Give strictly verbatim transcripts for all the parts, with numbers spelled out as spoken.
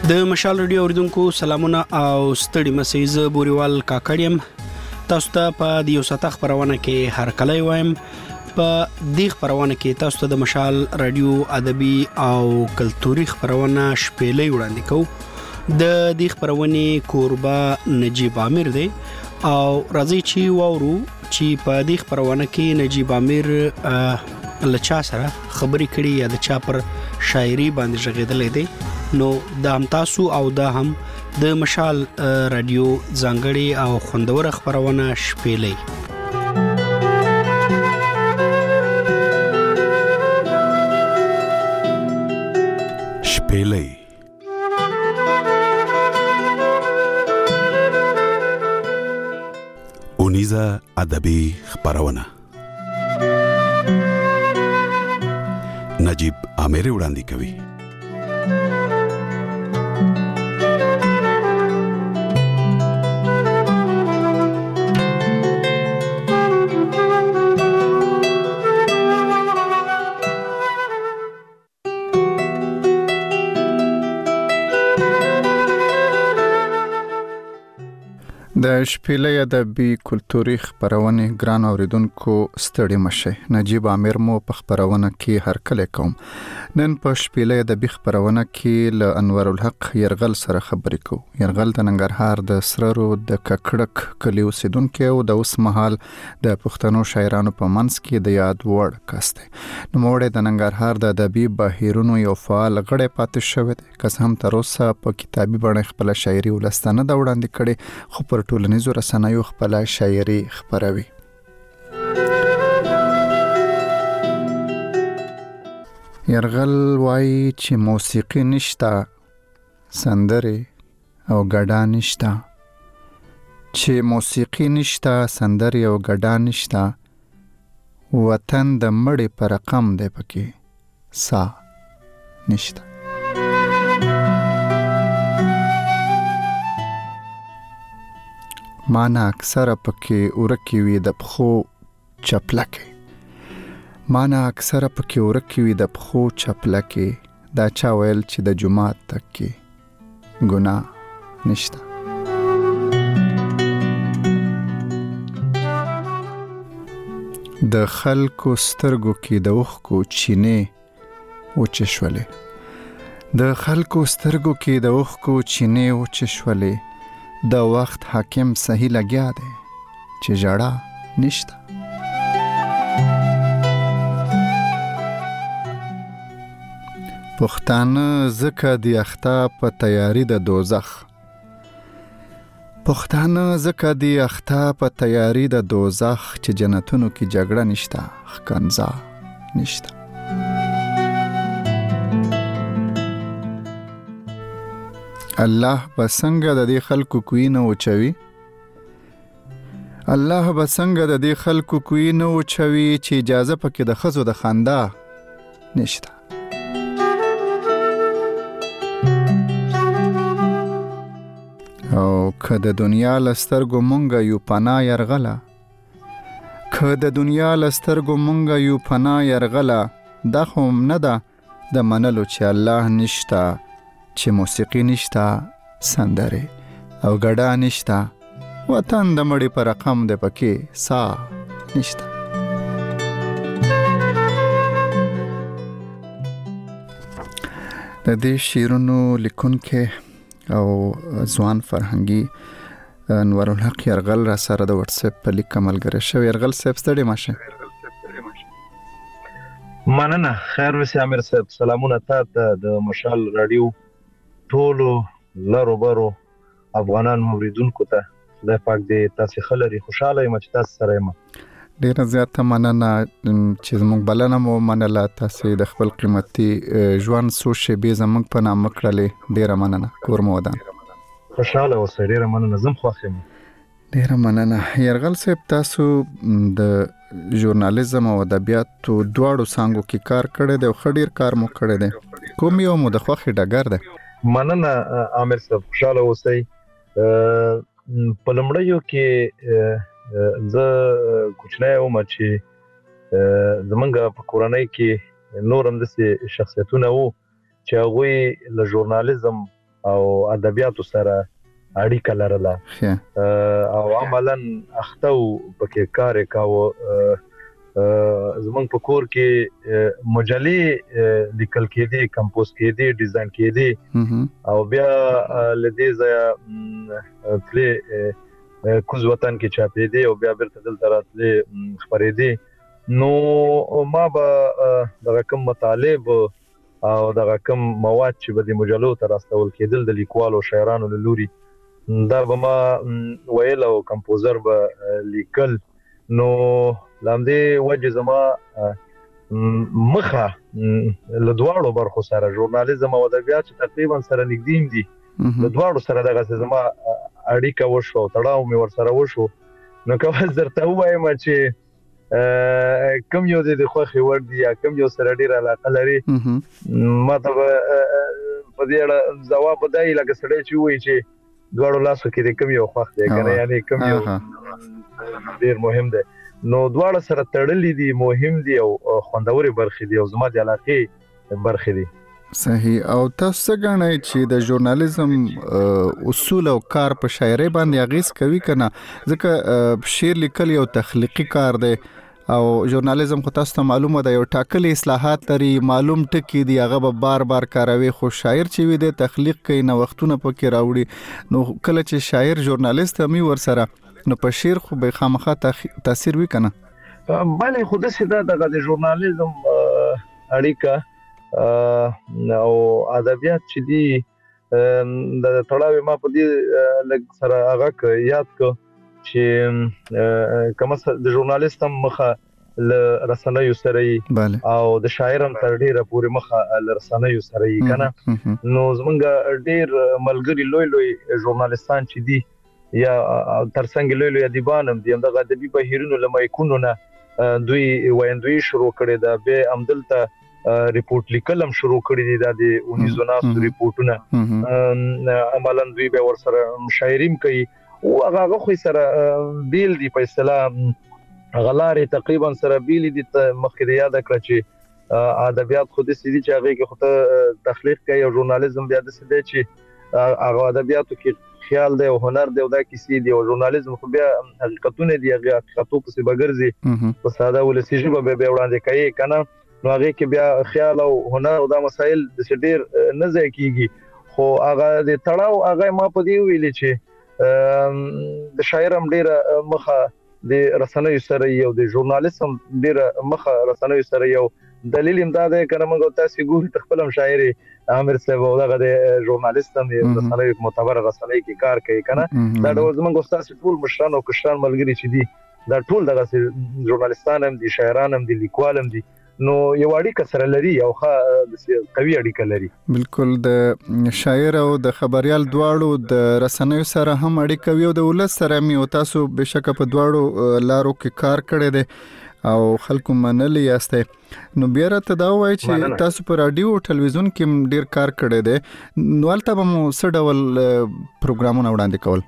د مشال رادیو اوریدونکو سلامونه او ستړي مسیز بوريوال کاکړیم. تاسو ته په دیو ساته خبرونه کې هر کله وایم. په دې خبرونه کې تاسو ته د مشال رادیو ادبي او کلتوري خبرونه شپېلې وړاندې کوو. د دې خبرونه کوربه نجیب عامر دی او راځي چې وورو چې په دې خبرونه کې نجیب عامر لچا سره خبرې کړي یا د چا پر شاعري باندې ژغېدلې دي. نو دا هم تاسو او دا هم د مشال رادیو ځانګړي او خوندور خبرونه شپېلې. شپېلې اونیزه ادبي خبرونه نجیب عامر وړاندې کوي. د شپېلې ادبي کلتوري خبرونه ګران اوریدونکو ستړي مشه. نجیب عامر مو په خبرونه کې هر کله کوم. نن په شپېلې ادبي خبرونه کې ل انور الحق يرغل سره خبرې کو. يرغل د ننګرهار د سررو د ککړک کلی اوسیدونکو او د اوس مهال د پښتنو شاعرانو په منځ کې د یاد وړ کسته. نو موږ د ننګرهار د ادبي بهیرونو یو فعال غړی پاتې شوی دی. کس هم تر اوسه په کتابي بڼه خپل شاعري ولستانه د وړاندې کړي خو پر ټولنیزو رسنیو خپل شاعري خبروي. يرغل وای چې موسیقي نشتا سندري او ګډا نشتا، چې موسیقي نشتا سندري او ګډا نشتا، وطن د مړي پر رقم دی پکې سا نشتا. مانا اکثر پکې ورکی وی د پخو چپلکه مانا اکثر پکې ورکی وی د پخو چپلکه دا چا ویل چې د جمعات تک کې ګناه نشتا. د خلکو سترګو کې د اوښکو چینې وچشولې د خلکو سترګو کې د اوښکو چینې وچشولې. د وخت حاکم صحیح لګیا دی چې جړه نشتا. پښتانه زکه دی اخته په تیاری د دوزخ پښتانه زکه دی اخته په تیاری د دوزخ چې جنتونو کې جګړه نشتا خکنزا نشتا. الله بسنګ د دې خلکو کوی نه وچوي الله بسنګ د دې خلکو کوی نه وچوي چې اجازه پکې د خزو د خندا نشته. او که د دنیا لسترګو مونږه یو پنا يرغلا که د دنیا لسترګو مونږه یو پنا يرغلا دا هم نه ده د منلو چې الله نشتا، چې موسیقي نشتا سندره او ګډا نشتا، وطن د مړي پر رقم دی پکې سا نشتا. د دې شیرونو لیکونکو او ځوان فرهنګي انور الحق يرغل را سره د واتس اپ په لیک ملګری شو. يرغل صاحب ستړي ماشه. مننه. خیر وسی عامر صاحب. سلامونه تاسو د مشال رادیو ټولو لارو بارو افغانان موریدونکو ته. خدای پاک دې تاسو خلري خوشاله یم چې تاسو سره یم. ډیره زیاته مننه چې موږ بلنه مو منله. تاسو د خپل قیمتي ژوند سو شی به زموږ په نام کړلې. ډیره مننه. کور مو ودان. خوشاله اوسئ. ډیره مننه. زم خوښ یم. ډیره مننه. يرغل صاحب تاسو د ژورنالیزم او ادبیاتو دواړو څانګو کې کار کړی دی او خډیر کار مو کړی دی. کوم یو مو د خوښي ډګر دی؟ مننه عامر صاحب. خوشاله اوسئ. په لمړیو کې زه کوچنی وم چې زمونږ په کورنۍ کې نور هم داسې شخصیتونه وو چې هغوی له ژورنالیزم او ادبیاتو سره اړیکه لرله او عملاً اختو پکې کار وکاو. زمونږ په کور کې مجلې لیکل کېدي، کمپوز کېدي، ډیزاین کېدي او بیا لدې ځای تلې کوز وطن کې چاپېدي او بیا بیرته دلته راتلې خپرېدي. نو ما به دغه کوم مطالب او دغه کوم مواد چې به د مجلو ته راستول کېدل د لیکوالو شاعرانو له لوري دا به ما ویل او کمپوزر به لیکل. نو لامدې وجه زما مخه له دواړو برخو سره ژورنالیزم او ادبیات تقریبا سره نږدې دي، له دواړو سره دغه زما اړیکه وشو، تړاو مې ور سره وشو. نو کوم درته وایم چې کوم یو د خوخي ور دي یا کوم یو سره ډیر علاقه لري، ما ته په دې اړه جواب دی لکه سړی چې وایي چې دواړو لاسو کې د کوم یو خوخ دی کنه، یعنی کوم یو ډیر مهم دی. نو دواړه سره تړلې دي، مهم دي او خوندوري برخې دي او زما د علاقې برخې دي. صحیح. او تاسو څنګه غواړئ چې د ژورنالیزم اصول او کار په شاعرۍ باندې اغیز کوي کنه؟ ځکه شعر لیکل یو تخلیقي کار دی او ژورنالیزم خو تاسو ته معلومه ده یو ټاکلي اصلاحات لري، معلوم ټکی دی، هغه به بار بار کاروي. خو شاعر چې وي د تخلیق کوي، نوښتونه پکې راوړي. نو کله چې شاعر ژورنالیست هم ور سره نو په شعر خو به خامخا تاثیر وی کنه. بلې خو د سیده دغه د ژورنالیزم اړیکه او ادبیات چې دي د تړاو ما په دې لږ سره هغه یاد کو چې کوم د ژورنالیست هم مخه ل رسنیو سره او د شاعر هم تر ډیره پورې مخه ل رسنیو سره کنه. نو زمونږ ډیر ملګری لوی لوی ژورنالیستان چې دي یا ترڅنګ لوی لوی ادیبان هم دي، هم د ادبي بهیرونو لمایکونو نه دوی وایندوی شروع کړي دا به عمدلته ریپورت لیکل هم شروع کړي دي د اونیس ناس ریپورتونه عملاً دوی به ور سره شاعریم کوي او هغه خو سره بیل دی په اصطلاح غلاري تقریبا سره بیل دي. مخکې د یاد کړ چې ادبیات خو د سړي چې هغه کې خو تخلیق کوي او ژورنالیزم بیا د سړي چې هغه ادبیاتو کې خیال دی او هنر دی او دا کیسې دی او ژورنالیزم خو بیا حقیقتونه دی، هغه حقیقتو په بغرزي په ساده ولسی ژبه به وړاندې کوي کنه. نو هغه کې بیا خیال او هنر او دا مسائل د ډیر نه ځای کیږي. خو هغه د تړاو هغه ما په دی ویلې چې د شاعر هم ډیر مخه د رسنیو سره یو د ژورنالیست هم ډیر مخه رسنیو سره یو دلیل امداد کنه. موږ تاسو ګوري تخپلم شاعري عامر صاحب او دغه د ژورنالیست هم د رسنیو معتبر رسنۍ کې کار کوي کنه. دا د زمونږ استاد ټول مشران او کشران ملګری چې دي دا ټول دغه ژورنالیستان هم دي، شاعران هم دي، لیکوال هم دي. نو یو اړیکه سره لري او ښه قوي اړیکه لري. بالکل د شاعر او د خبريال دواړو د رسنیو سره هم اړیکه وي او د ولس سره مې او تاسو بشک په دواړو لارو کې کار کړی دی او خلکو منلي یاستئ. نو بیا راته دا وایي چې تاسو په رادیو او ټلویزیون کې ډیر کار کړی دی، نو هلته به مو څه ډول پروګرامونه وړاندې کول؟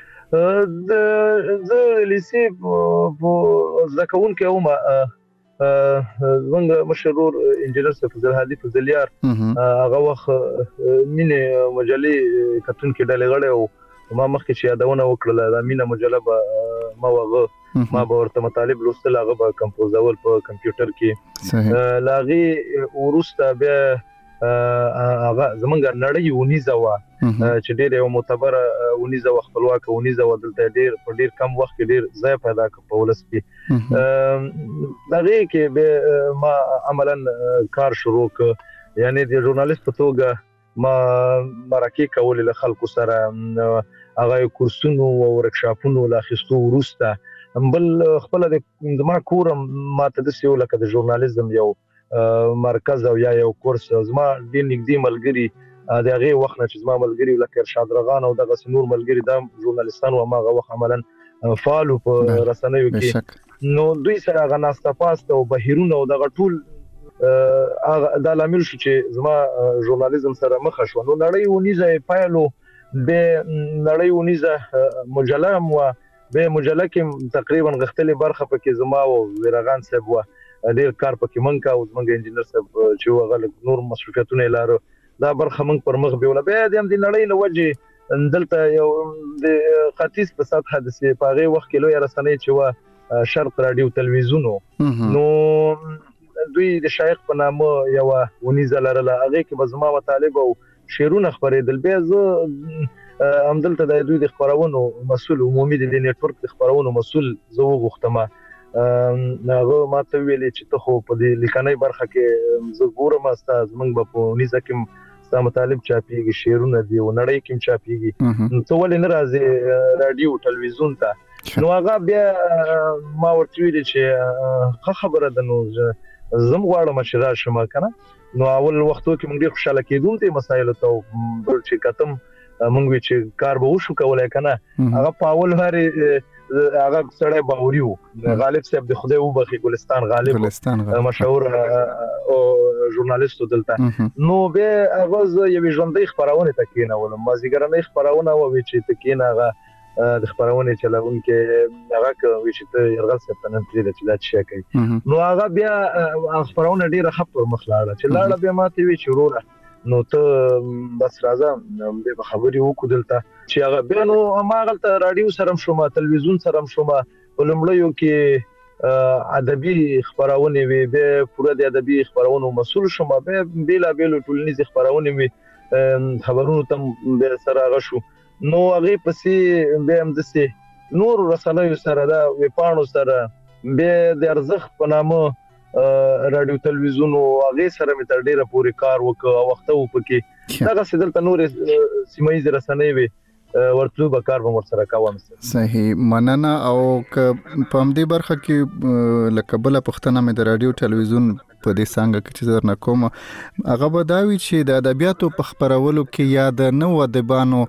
د زه لیسې په زده کوونکی وم، زمونږ مشهور انجینر فضل هادي فضلیار هغه وخت مینه مجلې کتونکي ډلې غړی او ما مخکې چې یادونه وکړله دا مینه مجله به ما وغه ما به ورته مطالب لوستل، هغه به کمپوزول په کمپیوټر کې لاغي ورسته بیا هغه زمونږ نړۍ ونیزه وا چې ډېر یو معتبر ونیزه وخت خپلواک ونیزه ودلته ډېر په ډېر کم وخت کې ډېر ځای پیدا کړ په ولس کې. دغه کې به ما عملاً کار شروع ک یعنی د ژورنالیست په توګه ما مرکه کول له خلکو سره هغه کورسونو او ورکشاپونو لا خستو ورسته بل خپل د ما کورم ما ته د سیو لکه د ژورنالیزم یو مرکز او یا یو کورس زما د نږدې ملګری د هغه وخت چې زما ملګری لکه ارشاد رغان او دغه نور ملګری د ژورنالیستانو ما هغه وخت عملاً فعالو په رسنیو کې نو دوی سره غناسته پاست او بهیرونه او دغه ټول هغه د لامل شو چې زما ژورنالیزم سره مخ شو. نو نړۍ ونیزه پایلو به نړۍ ونیزه مجله مو به مجله کې تقریبا غختلې برخه پکې زما او ورغان صاحب و ډیر کار پکې منکا او زمونږ انجینر صاحب چې هغه نور مصرفیتونه لاره دا برخه موږ پر مخ بیوله بیا د هم د نړۍ له وجې دلته یو د ختیځ په سطحه د سي په هغه وخت کې لوی رسنۍ چې و شرق رادیو تلویزیون نو دوی د شایخ په نامه یو ونیزه لرله هغه کې به زما مطالب او شعرونه خبرېدل بیا زه همدلته د دوی د خبرونو مسؤل عمومي د نیټورک د خبرونو مسؤل زه وغوښتم هغه ماته ویلي چې ته خو په دې لیکنۍ برخه کې زه ګورم استاد موږ به په ونیزه کې ستا مطالب چاپیږي شعرونه دي او نړۍ کې چاپیږي ته ولې نه راځې رادیو تلویزیون ته نو هغه بیا ما ورته ویل چې ښه خبره ده نو زم غواړم چې راشم کنه نو اول وختو کې موږ ډیر خوشاله کېدون ته مسایل ته بل چې کتم موږ چې کار به وشو کولای کنه هغه په اول هري هغه سړی باوري وو غالب صاحب د خدای وبخي ګلستان غالب مشهور او ژورنالیست دلته نو به هغه یو ژوندۍ خبرونه تکینه ولم مازیګرنۍ خبرونه و چې تکینه هغه د خبرونه چلون کې هغه کوي چې ته یرغل سپتنن پرې چې دا شي کوي نو هغه بیا خبرونه ډیره خبر مخلاړه چې لاړه بیا ماته وی چې وروره نو ته بس راځه به خبري وکړه دلته چې هغه بیا نو ما غلطه رادیو سره شوم تلویزیون سره شوم ولمړیو کې ادبي خبرونه وی به پوره د ادبي خبرونو مسول شوم به بیل بیل ټولنیز خبرونه وی خبرونو تم به سره غشو نو هغه پسې به هم د سي نور رسنیو سره دا وی پانو سره به د ارزخ په نامه رادیو تلویزیون او هغه سره مې تر ډیره پوری کار وکړ وخت و پکې دا څه دلته نور سیمایي رسنۍ وی ورتلو به کار به سره کوم صحیح مننه او په همدې برخه کې لکه بل پښتنه مې د رادیو تلویزیون په دې څنګه کې چې درنه کوم هغه به دا وی چې د ادبیاتو په خبرولو کې یا د نو ادبانو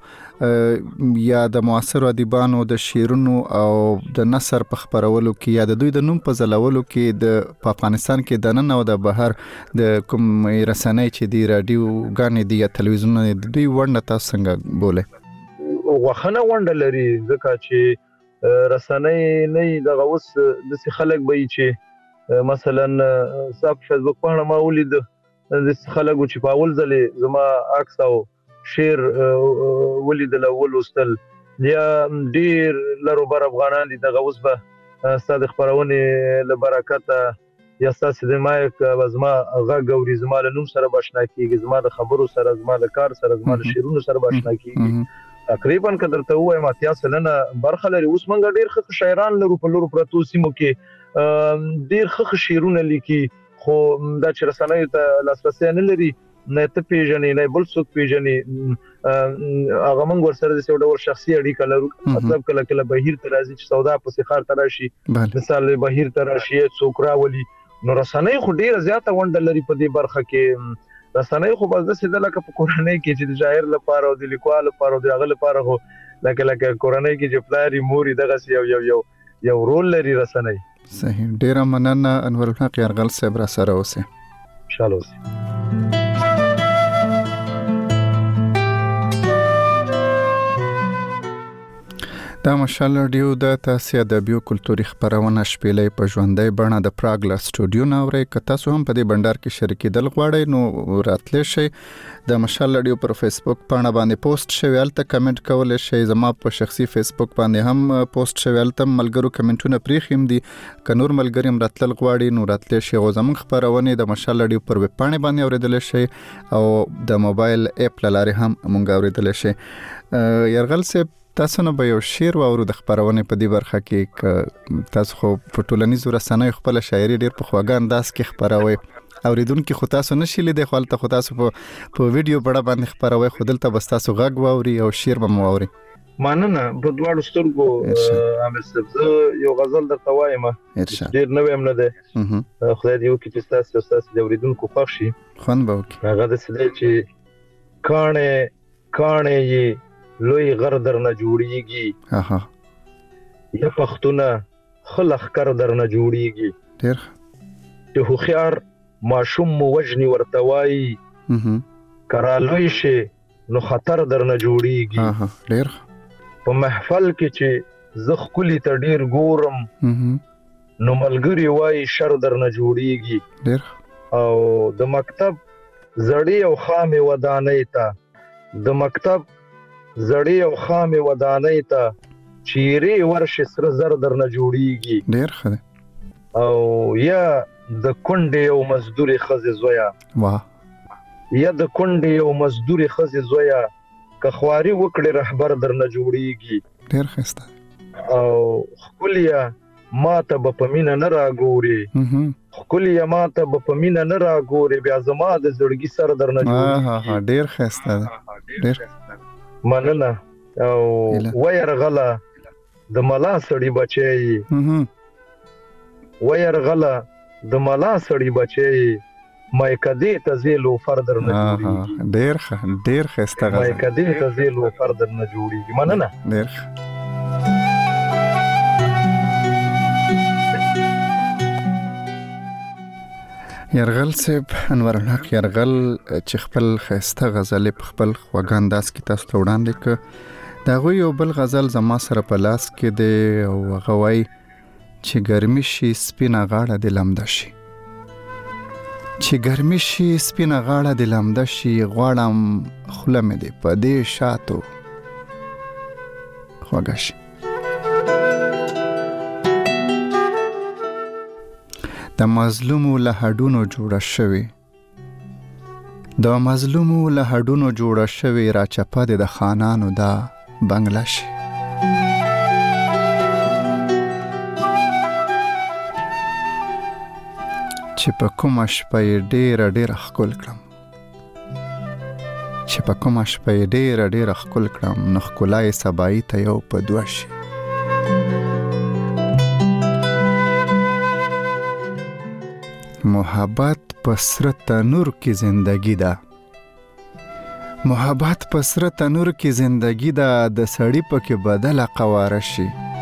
یا د معاصر ادبانو د شعرونو او د نثر په خبرولو کې یا د دوی د نوم په ځلولو کې د افغانستان کې د نن او د بهر د کوم رسنۍ چې دی رادیو غانې دی یا تلویزیون دی دوی ورنه تاسو څنګه بوله وخنه ونډه لري ځکه چې رسنۍ نه دغه اوس د خلک به چې مثلا صاحب فیسبوک باندې ما ولید د خلکو چې په اول ځلې زما عکس او شعر ولید له ولوستل یا ډیر لرو بر افغانان دي دغه اوس به ستاسو خبرونه له برکت یا ستاسو د مایک وزما غږ او زما له نوم سره بشنا کیږي زما د خبرو سره زما د کار سره زما د شعرونو سره بشنا کیږي تقریبا کدر ته وایم اتیا سلنه برخه لري اوس مونږ ډیر ښه شاعران لرو په لورو پروتو سیمو کې ډیر ښه شعرونه لیکي خو دا چې رسنۍ ته لاسرسي نه لري نه ته پیژنې نه بل څوک پیژنې هغه مونږ ورسره د څو ډول شخصي اړیکه لرو مطلب کله کله بهیر ته راځي چې سودا په سخار ته راشي مثال بهیر ته راشي څوک راولي نو رسنۍ خو ډیر زیاته ونډه لري په دې برخه کې رسنۍ خو بس د سیده لکه په کورنۍ کې چې د شاعر لپاره او د لیکوال لپاره او د هغه لپاره خو لکه لکه کورنۍ کې چې پلاری موري دغه یو یو یو یو رول لري رسنۍ صحیح ډیر مننه انور الحق یرغل صاحب را سره اوسه انشاءالله اوسه دا مشال رادیو د تاسو ادبي او کلتوري خبرونه شپېلې په ژوندۍ بڼه د پراګ لا سټوډیو ناوړې ک تاسو هم په دې بندر کې شریکېدل غواړئ نو راتلې شي د مشال رادیو پر فیسبوک باندې باندې پوسټ شوی الته کمنټ کولای شئ زما په شخصي فیسبوک باندې هم پوسټ شوی الته ملګرو کمنټونه پریخیم دي ک نور ملګری هم راتلل غواړي نو راتلې شي غوځم خبرونه د مشال رادیو پر ویب باندې باندې اوریدل شي او د موبایل اپ لاره هم مونږ اوریدل شي یرغل صاحب تاسو نو به یو شعر واورو د خبرونه په دې برخه کې تاسو خو په ټولنیزو رسنیو خپل شاعري ډیر په خواږه انداز کې خبروي اوریدونکو خو تاسو نشئ لیدای خو تاسو خو تاسو په په ویډیو بڑا باندې خبروي خو دلته بس تاسو غږ واوري او شعر به مو واوري ماننه په دواړو سترګو عامر صاحب یو غزل درته وایم ډیر نو هم نه ده خدای دې وکړي چې تاسو تاسو د اوریدونکو خوښ شي خوان به وکړي هغه د سده چې کانه کانه یې لوی غر در نه جوړیږي اها یا پختونه خلخ کر در نه جوړیږي ډیر ته خو خيار ماشوم مو وجني ورتوي اها کرالوي شي نو خطر در نه جوړیږي اها ډیر په محفل کې چې زخ کلی ته ډیر ګورم اها نو ملګری وای شر در نه جوړیږي ډیر او د مکتب زړې او خامې ودانۍ ته د مکتب زړې او خامې ودانۍ ته چیرې ورشي سره زر درنه جوړیږي ډیر ښه دی. او یا د کونډې او مزدوري ښځې زویا واه یا د کونډې او مزدوري ښځې زویا که خواري وکړي رهبر درنه جوړیږي. ډیر ښه. او خپلیا ماته به په مینه نه راګوري خپلیا ماته به په مینه نه راګوري بیا زما د زړګي سر درنه جوړیږي. ها ها ډیر ښه دی. ډیر مننه. او ويرغله د ملا سړی بچي ويرغله د ملا سړی بچي مې کدی ته زیلو فردر نه جوړیږي. ډیر ښه ډیر ښه ستغه مې کدی ته زیلو فردر نه جوړیږي. مننه. ډیر یرغل صاحب انور الحق یرغل چې خپل خسته غزل په خپل خوګانداس کې تاسو ته وړاندې ک دا غو یو بل غزل زما سره په لاس کې دی او غوي چې ګرمي شي سپینه غاړه د لمده شي چې ګرمي شي سپینه غاړه د لمده شي غواړم خله مې دی په دې شاتو خوګش د مظلومو له هډونو جوړه شوی د مظلومو له هډونو جوړه شوی را چپه د خانانو دا بنگله شي چې په کومه شپه ډېره ډېره ښکل کړم چې په کومه شپه ډېره ډېره ښکل کړم نو ښکلا یې سبایي ته یو په دوه شي محبت په سره تنور کې زندگی ده محبت په سره تنور کې زندگی ده د سړی په کې بدله قواره شي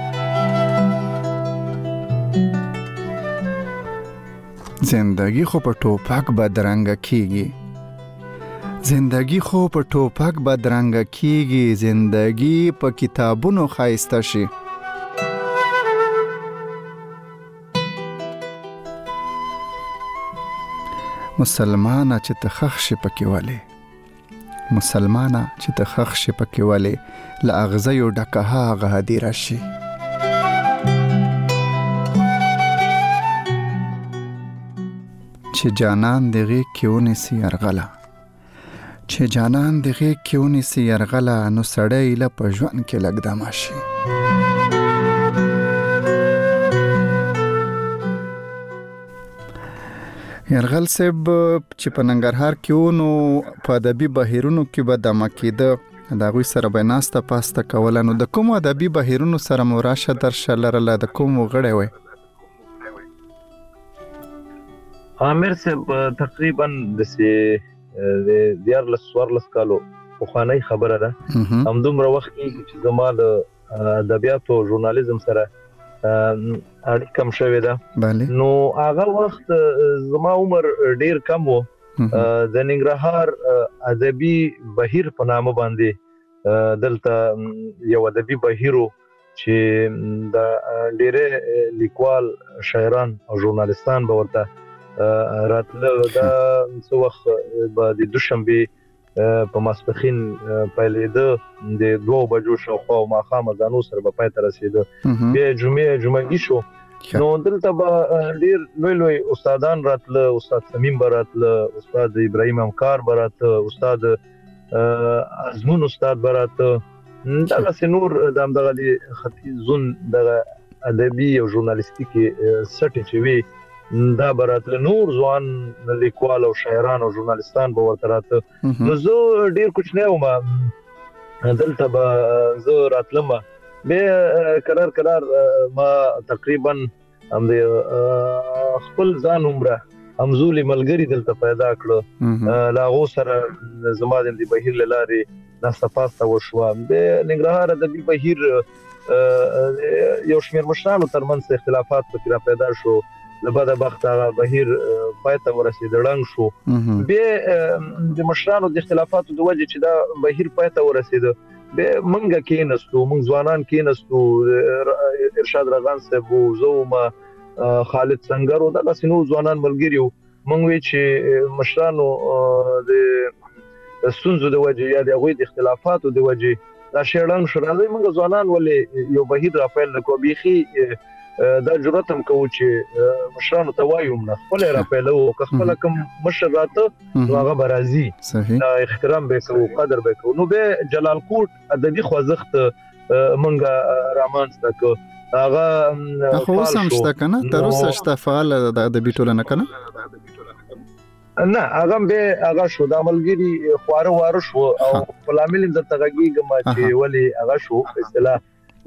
زندگی خو په ټوپک بدرنګ کیږي زندگی خو په ټوپک بدرنګ کیږي زندگی په کتابونو خایسته شي مسلمانه چې ته خخ شي پکې والے مسلمانه چې ته خخ شي پکې والے لا اغزیو ډکه هغه هدي راشي چې جانان دغه کېونی سي يرغلا چې جانان دغه کېونی سي يرغلا نو سړی له پژوان کې لګدا ماشي یرغل صاحب چې په ننګرهار کې ونو په ادبي بهیرونو کې به د مکیده دا غوي سره به ناسته پاسته کوله نو د کوم ادبي بهیرونو سره مراشه درشه لرله د کوم غړې وي عامر صاحب تقریبا د سي د دیارلس ورلس کالو په خواني خبره ده هم دومره وخت چې زما د ادبیاتو ژورنالیزم سره اړیکم شوې ده نو هغه وخت زما عمر ډیر کم وو د ننګرهار ادبي بهیر په نامه باندې دلته یو ادبي بهیرو چې د ډېرې لیکوال شاعران او ژورنالستان به ورته راتله دا څو وخت به د دوشنبه په ماسپخین پیلېده د دوه بجو شاوخوا ماښام ځانو سره به پای ته رسېده بیا جمعې جمعګي شو نو دلته به ډېر لوی لوی استادان راتله استاد سمیم به راتله استاد ابراهیم امکار به راتله استاد ازمون استاد به راتله دغسې نور د همدغه ختیځون دغه ادبي او ژورنالیستیکي سټې چې وي دا براتله نور ځوان لیکوال او شاعران او ژورنالستان به ورته راته نو زه ډیر کوچنی وم دلته به زه راتلم بیا قرار قرار ما تقریبا هم د خپل ځان عمره همزولي ملګری دلته پیدا کړو لا غو سره زما د بهیر لاري ناسته پاسته وشو د ننګرهار ادبي بهیر یو شمېر مشرانو ترمنځ اختلافات پکې را پیدا شو لبدا بخت هغه بهیر پایته ورسېد ړنګ شو به د مشرانو د اختلافاتو د وجه چې دا بهیر پایته ورسېد به منګه کېنستو موږ ځوانان کېنستو ارشاد رغان صاحب زوما خالد سنگر او دغه سينو ځوانان ملګریو مونږ وی چې مشرانو د ستونزو د وجې یا د غوي د اختلافاتو د وجې دا شیران شو راځي موږ ځوانان ولې یو بهیر رافایل کو بيخي دا جرأت هم کوو چې مشرانو ته وایو نه خپل رافایل او خپل کوم مشر راته نو هغه برازي صحیح احترام به کوو قدر به کوو نو به جلال کوټ ادبي خوځښت مونږ رامان ستکو هغه خو سم شته کنه تر اوسه شته فعال د ادبي ټولنه کنه نه هغه به هغه شو د عملګری خواره واره شو او فلامل د تغږیګه ما چې ولی هغه شو اصطلاح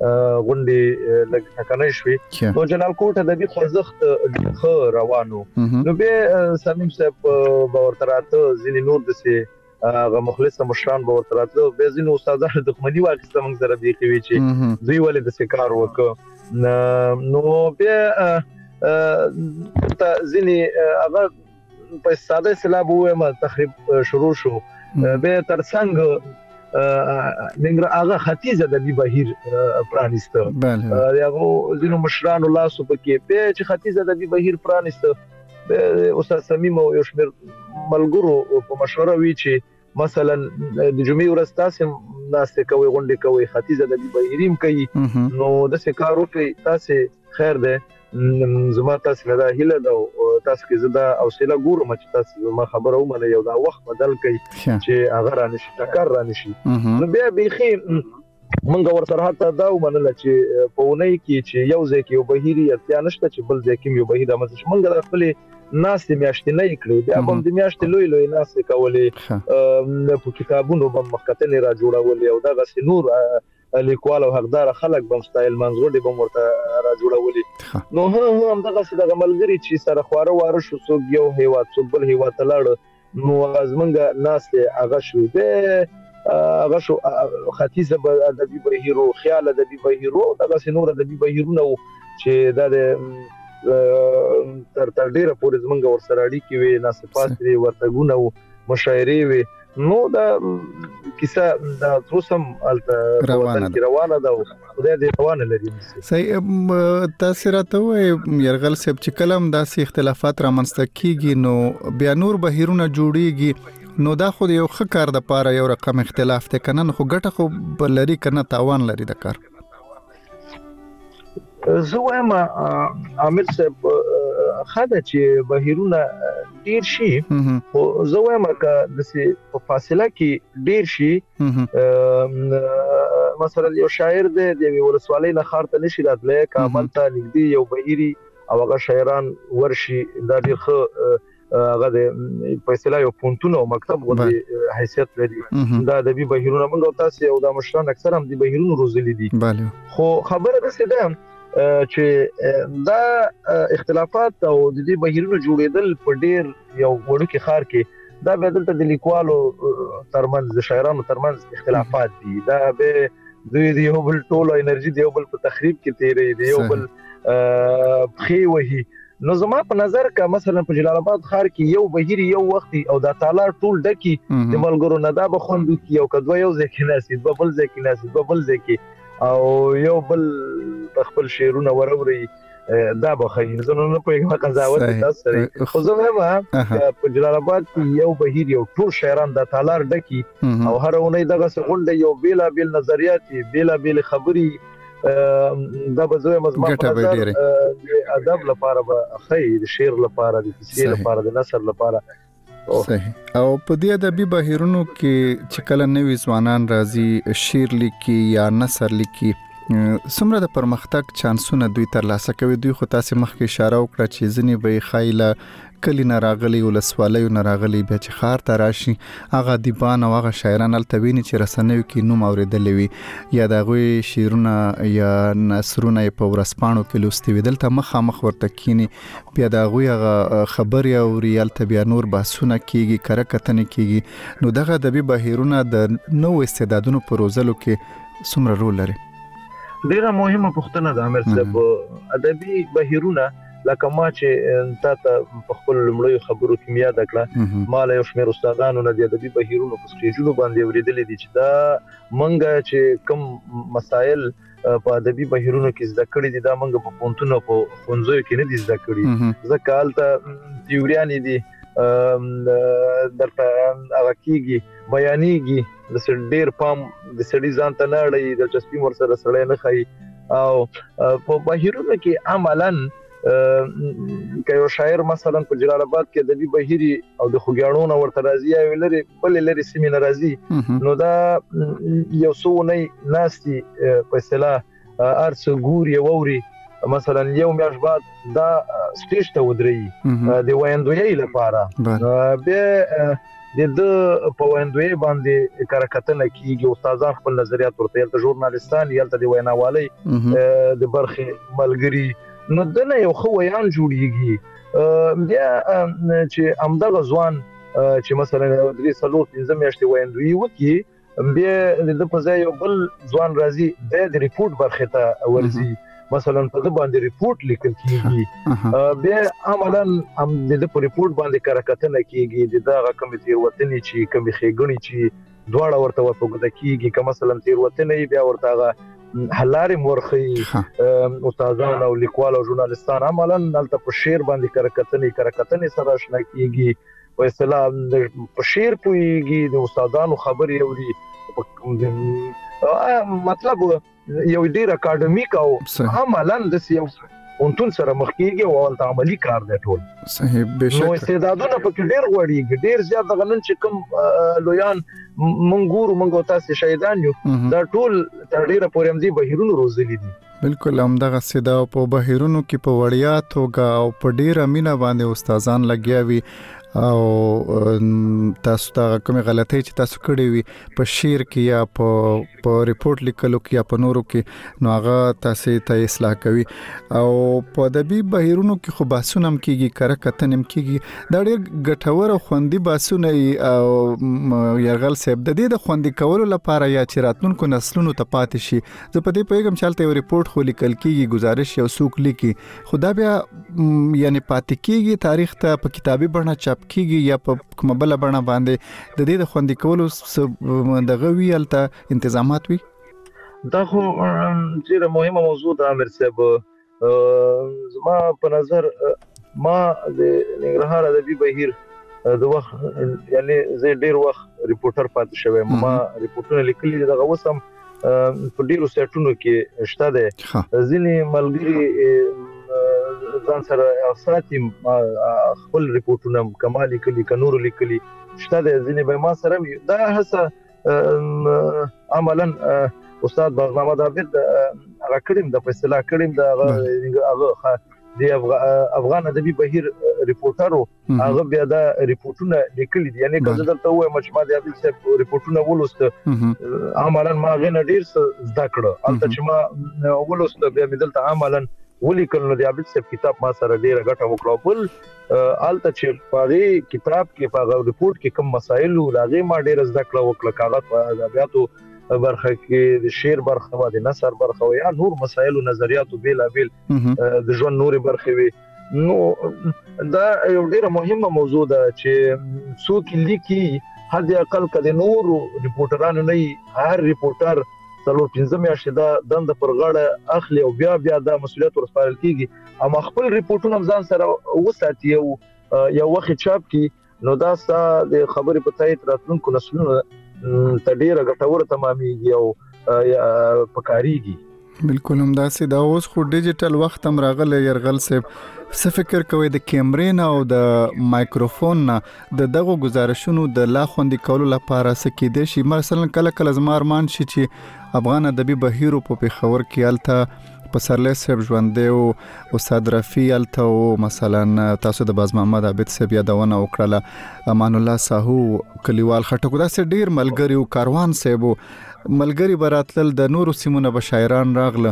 غونډي لګ ټکنه شوي نو جلال کوټ د دې خوځښت خو روانو نو به سمیم صاحب باورتراته ځینې نور د سي هغه مخلص مشران باورتراته به ځینې استادانو دښمنی واخیسته موږ سره دی کوي چې دوی ولې د سکار وک نو به ته ځینې هغه په ساده سلاب وې ما تخریب شروع شو به ترڅنګ منګر هغه ختیځه د بي بهیر پرانیسته بله هغه ځینو مشرانو لاسو پکې به چې ختیځه د بي بهیر پرانیسته استاد سمیم او یو شمیر ملګرو په مشوره وی چې مثلا د جمعې ورځ تاسو ناسته کوي غونډه کوي ختیځه د بي بهیریم کوي نو د سکارو کې تاسو خیر ده زما تاسو نه هیله دا تاسو کې زدا او سیلا ګورم چې تاسو ما خبره ومنه یو دا وخت بدل کړي چې هغه را نشي ټکر را نشي نو بیا بيخي مونږ ورسره حتی دا ومنل چې په ونی کې چې یو ځکه یو بهيري اتیا نشته چې بل ځکه یو بهير د مزه مونږ د خپل ناس میاشتې نه کړې بیا هم د میاشتې لوی لوی ناس کولې په کتابونو باندې مخکتنې را جوړولې او دا غس نور لیکوال او حقدار خلک بم سټایل منځوړي بم ورته را جوړولې نو هم هم دغه څه د ملګری چې سره خواره واره شو څوک یو هیوا څوک بل هیوا ته لاړ نو ازمنګ ناس هغه شو به هغه شو ختیځه ادبي بهیرو خیال ادبي بهیرو دغه نور ادبي بهیرونه چې د تر تر ډیره پورې زمونږ ورسره اړیکې وي ناسپاسري ورتګونه او مشاعرې وي نو دا کیسه دا تروسم الته روانه روانه ده خدای دې روانه لري صحیح تاسو راته وای يرغل سب چې کلم داسې اختلافات رامنځته کیږي نو بیا نور بهیرونه جوړیږي نو دا خو یو ښه کار د پاره یو رقم اختلاف ته کنه خو ګټه خو بلري کنه تاوان لري د کار زه وایم عامل صاحب خاله چې بهیرونه ډیر شي او زه وایم چې د فاصله کې ډیر شي مثلا یو شاعر د ولسوالۍ نه خارته نشي راتلای کابل ته نږدې یو بهيري او هغه شاعران ورشي دا ډیر ښه هغه د فیصله یو پونتونه او مکتب غوډي حیثیت لري دا ادبي بهیرونه موږ تاسو او د مشران اکثر هم د بهیرونو روزلي دي bale خو خبره ده ده چې دا اختلافات او د دې بهیرونو جوړېدل په ډیر یو وړوکی خار کې دا بدل ته د لیکوالو ترمنځ شاعرانو ترمنځ اختلافات دي دا به دوی د یو بل ټولو انرژي دی یو بل په تخریب کې تیرې دی یو بل خي وهي نو زما په نظر کا مثلا په جلال آباد ښار کې یو بهيري یو وخت او دا تالار ټول ډکی د ملګرو نه دا بخوندو کې یو کدو یو ځکه ناسي د بل ځکه ناسي د بل ځکه او یو بل خپل شعرونه وروري دا بخیر زنه نه په قضاوت تاسو سره خو زه ما په جلال آباد کې یو بهيري یو ټول شاعران د تالار ډکی او هر اونۍ دغه څنګه یو بیلا بیل نظریات بیلا بیل خبري دا به زه مزما په نظر ادب لپاره به خیر شعر لپاره د تفسیر لپاره د نثر لپاره صحیح او په دې ادبي بهیرونو کې چې کله نوې ځوانان راځي شعر لیکي یا نثر لیکي څومره د پرمختګ چانسونه دوی ترلاسه کوي دوی خو تاسو مخکې اشاره وکړه چې ځنی به خایله کلی نه راغلي ولسوالۍ نه راغلي بیا چې خار ته راشي هغه دیبان او هغه شاعران التویني چې رسنوي کې نوم اوریدلې وي یا دغه شعرونه یا نثرونه په ورسپانو کې لوستي وي دلته مخامخ ورته کینی بیا دغه هغه خبر یا ریال ته بیا نور بحثونه کیږي کرکتنه کیږي نو دغه ادبي بهیرونه د نو استعدادونو په روزلو کې څومره رول لري ډیره مهمه پوښتنه ده امر صاحب ادبي بهیرونه لکه ما چې تاسو په خپل لمړی خبرو کې میا دکړه مال یو شمېر استادانو نه د ادبي بهیرونو په سټیجونو باندې ورېدلې دي چې دا منګه چې کوم مسائل په ادبي بهیرونو کې زده کړې دي دا منګه په پونتونو په خونځو کې نه دي زده کړې ځکه حالته تیوریانې دي درته هغه کېږي بیانېږي د ډېر پام د سړي ځان ته نه اړوي دلچسپي ورسره سړی نه ښایي او په بهیرونو کې عملاً که یو شاعر مثلا په جلال آباد کې ادبي بهیري او د خوګیاڼو نه ورته راځي یا لري بل لري سیمې نه راځي نو دا یو څو نه ناستي په اصطلاح ارڅ ګوري ووري مثلا یو میاشت بعد دا سټیج ته ودرېږي د وایندوی لپاره به د د په وایندوی باندې کارکتنه کیږي استادان خپل نظریات ورته یلته ژورنالستان یلته د ویناوالي د برخې ملګری نو دنه یو خو ویان جوړیږي بیا چې امدغه ځوان چې مثلا درې سلو پنځه میاشتې وایندوی وکي بیا د په ځای یو بل ځوان راځي د ریپورت برخه ته ورځي مثلا په دې باندې ریپورت لیکل کیږي بیا عملاً هم د په ریپورت باندې کارکتنه کیږي دغه کمیټې وطني چې کمی خېګنی چې دواړه ورته ورته کیږي که مثلا تیر وطني بیا ورته حلاري مورخي استادان او لیکوال او ژورنالستان عملاً دلته په شعر باندې کارکتنې کارکتنې سره آشنا کیږي په اصطلاح په شعر پويږي د استادانو خبري اوري مطلب یو ډیر اکیډمیک او عملاً د یو اونتون سره مخکېږي او ولته عملی کار دی ټول صحیح بشک نو استعدادونه په ډیر غوړیږي ډیر زیات د غنن چې کوم لویان منګورو منګو تاسو شهیدان یو دا ټول تر ډیره پورې هم دي بهیرونو روزلي دي بالکل همدغه سیدا په بهیرونو کې په وړیا توګه او په ډیر امینه باندې استادان لګیا وي او تاسو ته کومه غلطۍ چې تاسو کړې وي په شعر کې یا په په ریپورت لیکلو کې یا په نورو کې نو هغه تاسو ته اصلاح کوي او په ادبي بهیرونو کې خو بحثونه هم کیږي کار کتن هم کیږي دا ډېر ګټور او خوندي بحثونه او يرغل صاحب د دې د خوندي کولو لپاره یا چې راتلونکو نسلونو ته پاتې شي زه په دې پیغام چالتې یو ریپورت خو لیکل کیږي گزارش یو څوک لیکي خدا بیا یعنی پاتې کیږي تاریخ ته په کتابي بڼه چاپ کیږي یا په کومه بل بڼه باندې د دې د خوندي کولو دغه ویلته انتظامات وي دا خو ډیره مهمه موضوع ده امیر صاحب زما په نظر ما د ننګرهار ادبي بهیر د وخت یعنی زه ډیر وخت ریپورټر پاتې شوم ما ریپورټونه لیکلي دغه وسم په ډیرو سټونو کې شته ده ځینې ملګری ځان سره ساتم خپل ریپورټونه کمالي کلی کنور لیکلي شته د ځینې به ما سره دا هڅه عملاً استاد باغ محمد عابد هغه کړم د فیصله کړم د هغه د افغان ادبي بهیر ریپورټرو هغه بیا دا ریپورټونه لیکلي دي یعنی که دلته وایم چې ما د عابد صاحب ریپورټونه ولوست عملاً ما غن ډیر زده کړ البته چې ما ولوست بیا دلته عملاً ولیکل نو د عابد صاحب کتاب ما سره ډیره ګټه وکړه بل الته چې په کتاب کې په ریپورت کې کوم مسایل لاغي ما ډیره زده کړه وکړه کاغذ په ادبیاتو برخه کې د شعر برخه او د نثر برخه یا نور مسایل او نظریات بیل بیل د ژوند نور برخه وي نو دا یو ډیره مهمه موضوع ده چې څوک لیکي حد اقل کله نور ریپورټرانو نه هر ریپورټر څلور پنځه میاشتې دا دند پر غاړه اخلي او بیا بیا دا مسولیت ورسپارل کیږي اما خپل ریپورټونه ځان سره وساتي او یو وخت چاپ کی نو دا ستاسو د خبرې په تایید راتلونکو نسلونو ته ډیره ګټوره تمامېږي او پکاريږي بالکل هم داسې دا اوس خو ډیجیټل وخت هم راغلی يرغل صاحب څه فکر کوي د کیمرې نه او د مایکروفون نه د دغه گزارشونو د لا خوندي کولو لپاره څه کېدای شي مثلا کله کله زما ارمان شي چې افغان ادبي بهیر په پیښور کې الته پسرلی صاحب ژوندې او استاد رفیع الته او مثلا تاسو د باز محمد عابد صاحب یادونه وکړه امان الله ساهو کلیوال خټکو داسې ډیر ملګری او کاروان صاحب ملګری براتل د نورو سیمونو بشایران راغله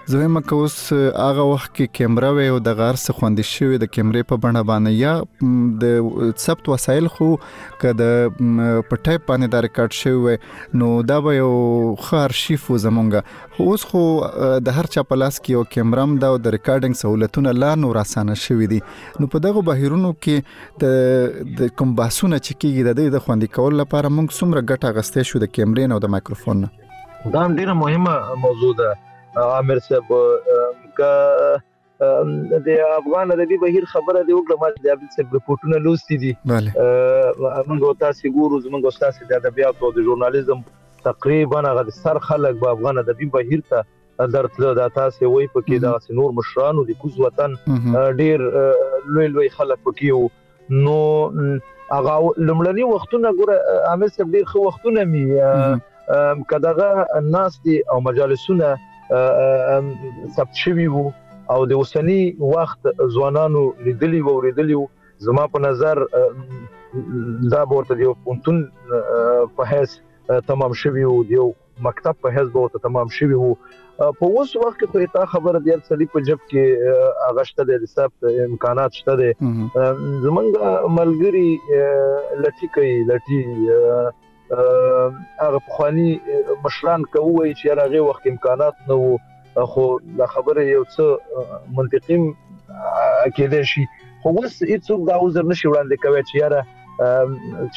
زه مکه اوس هغه وخت کې کیمرا وي او د غار څخه خوندې شوی د کیمرې په بڼه باندې یا د ثبت وسایل خو که د په ټایپ باندې دا ریکارډ شوی نو دا به یو ښه ارشیف و زمونږ. خو اوس خو د هر چا په لاس کې یو کیمرام دا او د ریکارډینګ سهولتونه لا نور اسانه شوي دي. نو په دغه بهیرونو کې د د کوم بحثونه چې کېږي د دې د خوندي کول لپاره موږ څومره ګټه اخیستی شو د کیمرې نه او د مایکروفون نه؟ دا ډیره مهمه موضوع ده عامر صاحب. ک د افغان ادبي بهیر خبره دی وکړه، ما د عابد صاحب رپورټونه لوستي دي. بله موږ تاسو ګورو، زموږ استاد د ادبیات او د ژورنالیزم تقریبا هغه د سر خلک په افغان ادبي بهیر ته درتله. دا تاسو وایي پکې دا نور مشرانو د کوز وطن ډیر لوی لوی خلک پکې نو هغه لمړني وختونه ګوره عامر صاحب ډیر خو وختونه می کداغه الناس دي او مجالسونه ثبت شوی وو او د اوسنی وخت ځوانانو لیدلی و اوریدلی و. زما په نظر دا ورته یو پونتون په هیڅ تمام شوی و، یو مکتب په هیڅ ورته تمام شوی و. په اوس وخت کې خو تا خبره دی سړي په جب کې اغشته د ثبت امکانات شته دي. زمونږ ملګری لټی کوي لټی هغه پخوانی مشران کوي چې هغه وخت امکانات نه وو، خو دا خبره یو څه منطقي کېدای شي. خو اوس هیڅوک دا عذر نشي وړاندې کوي چې یاره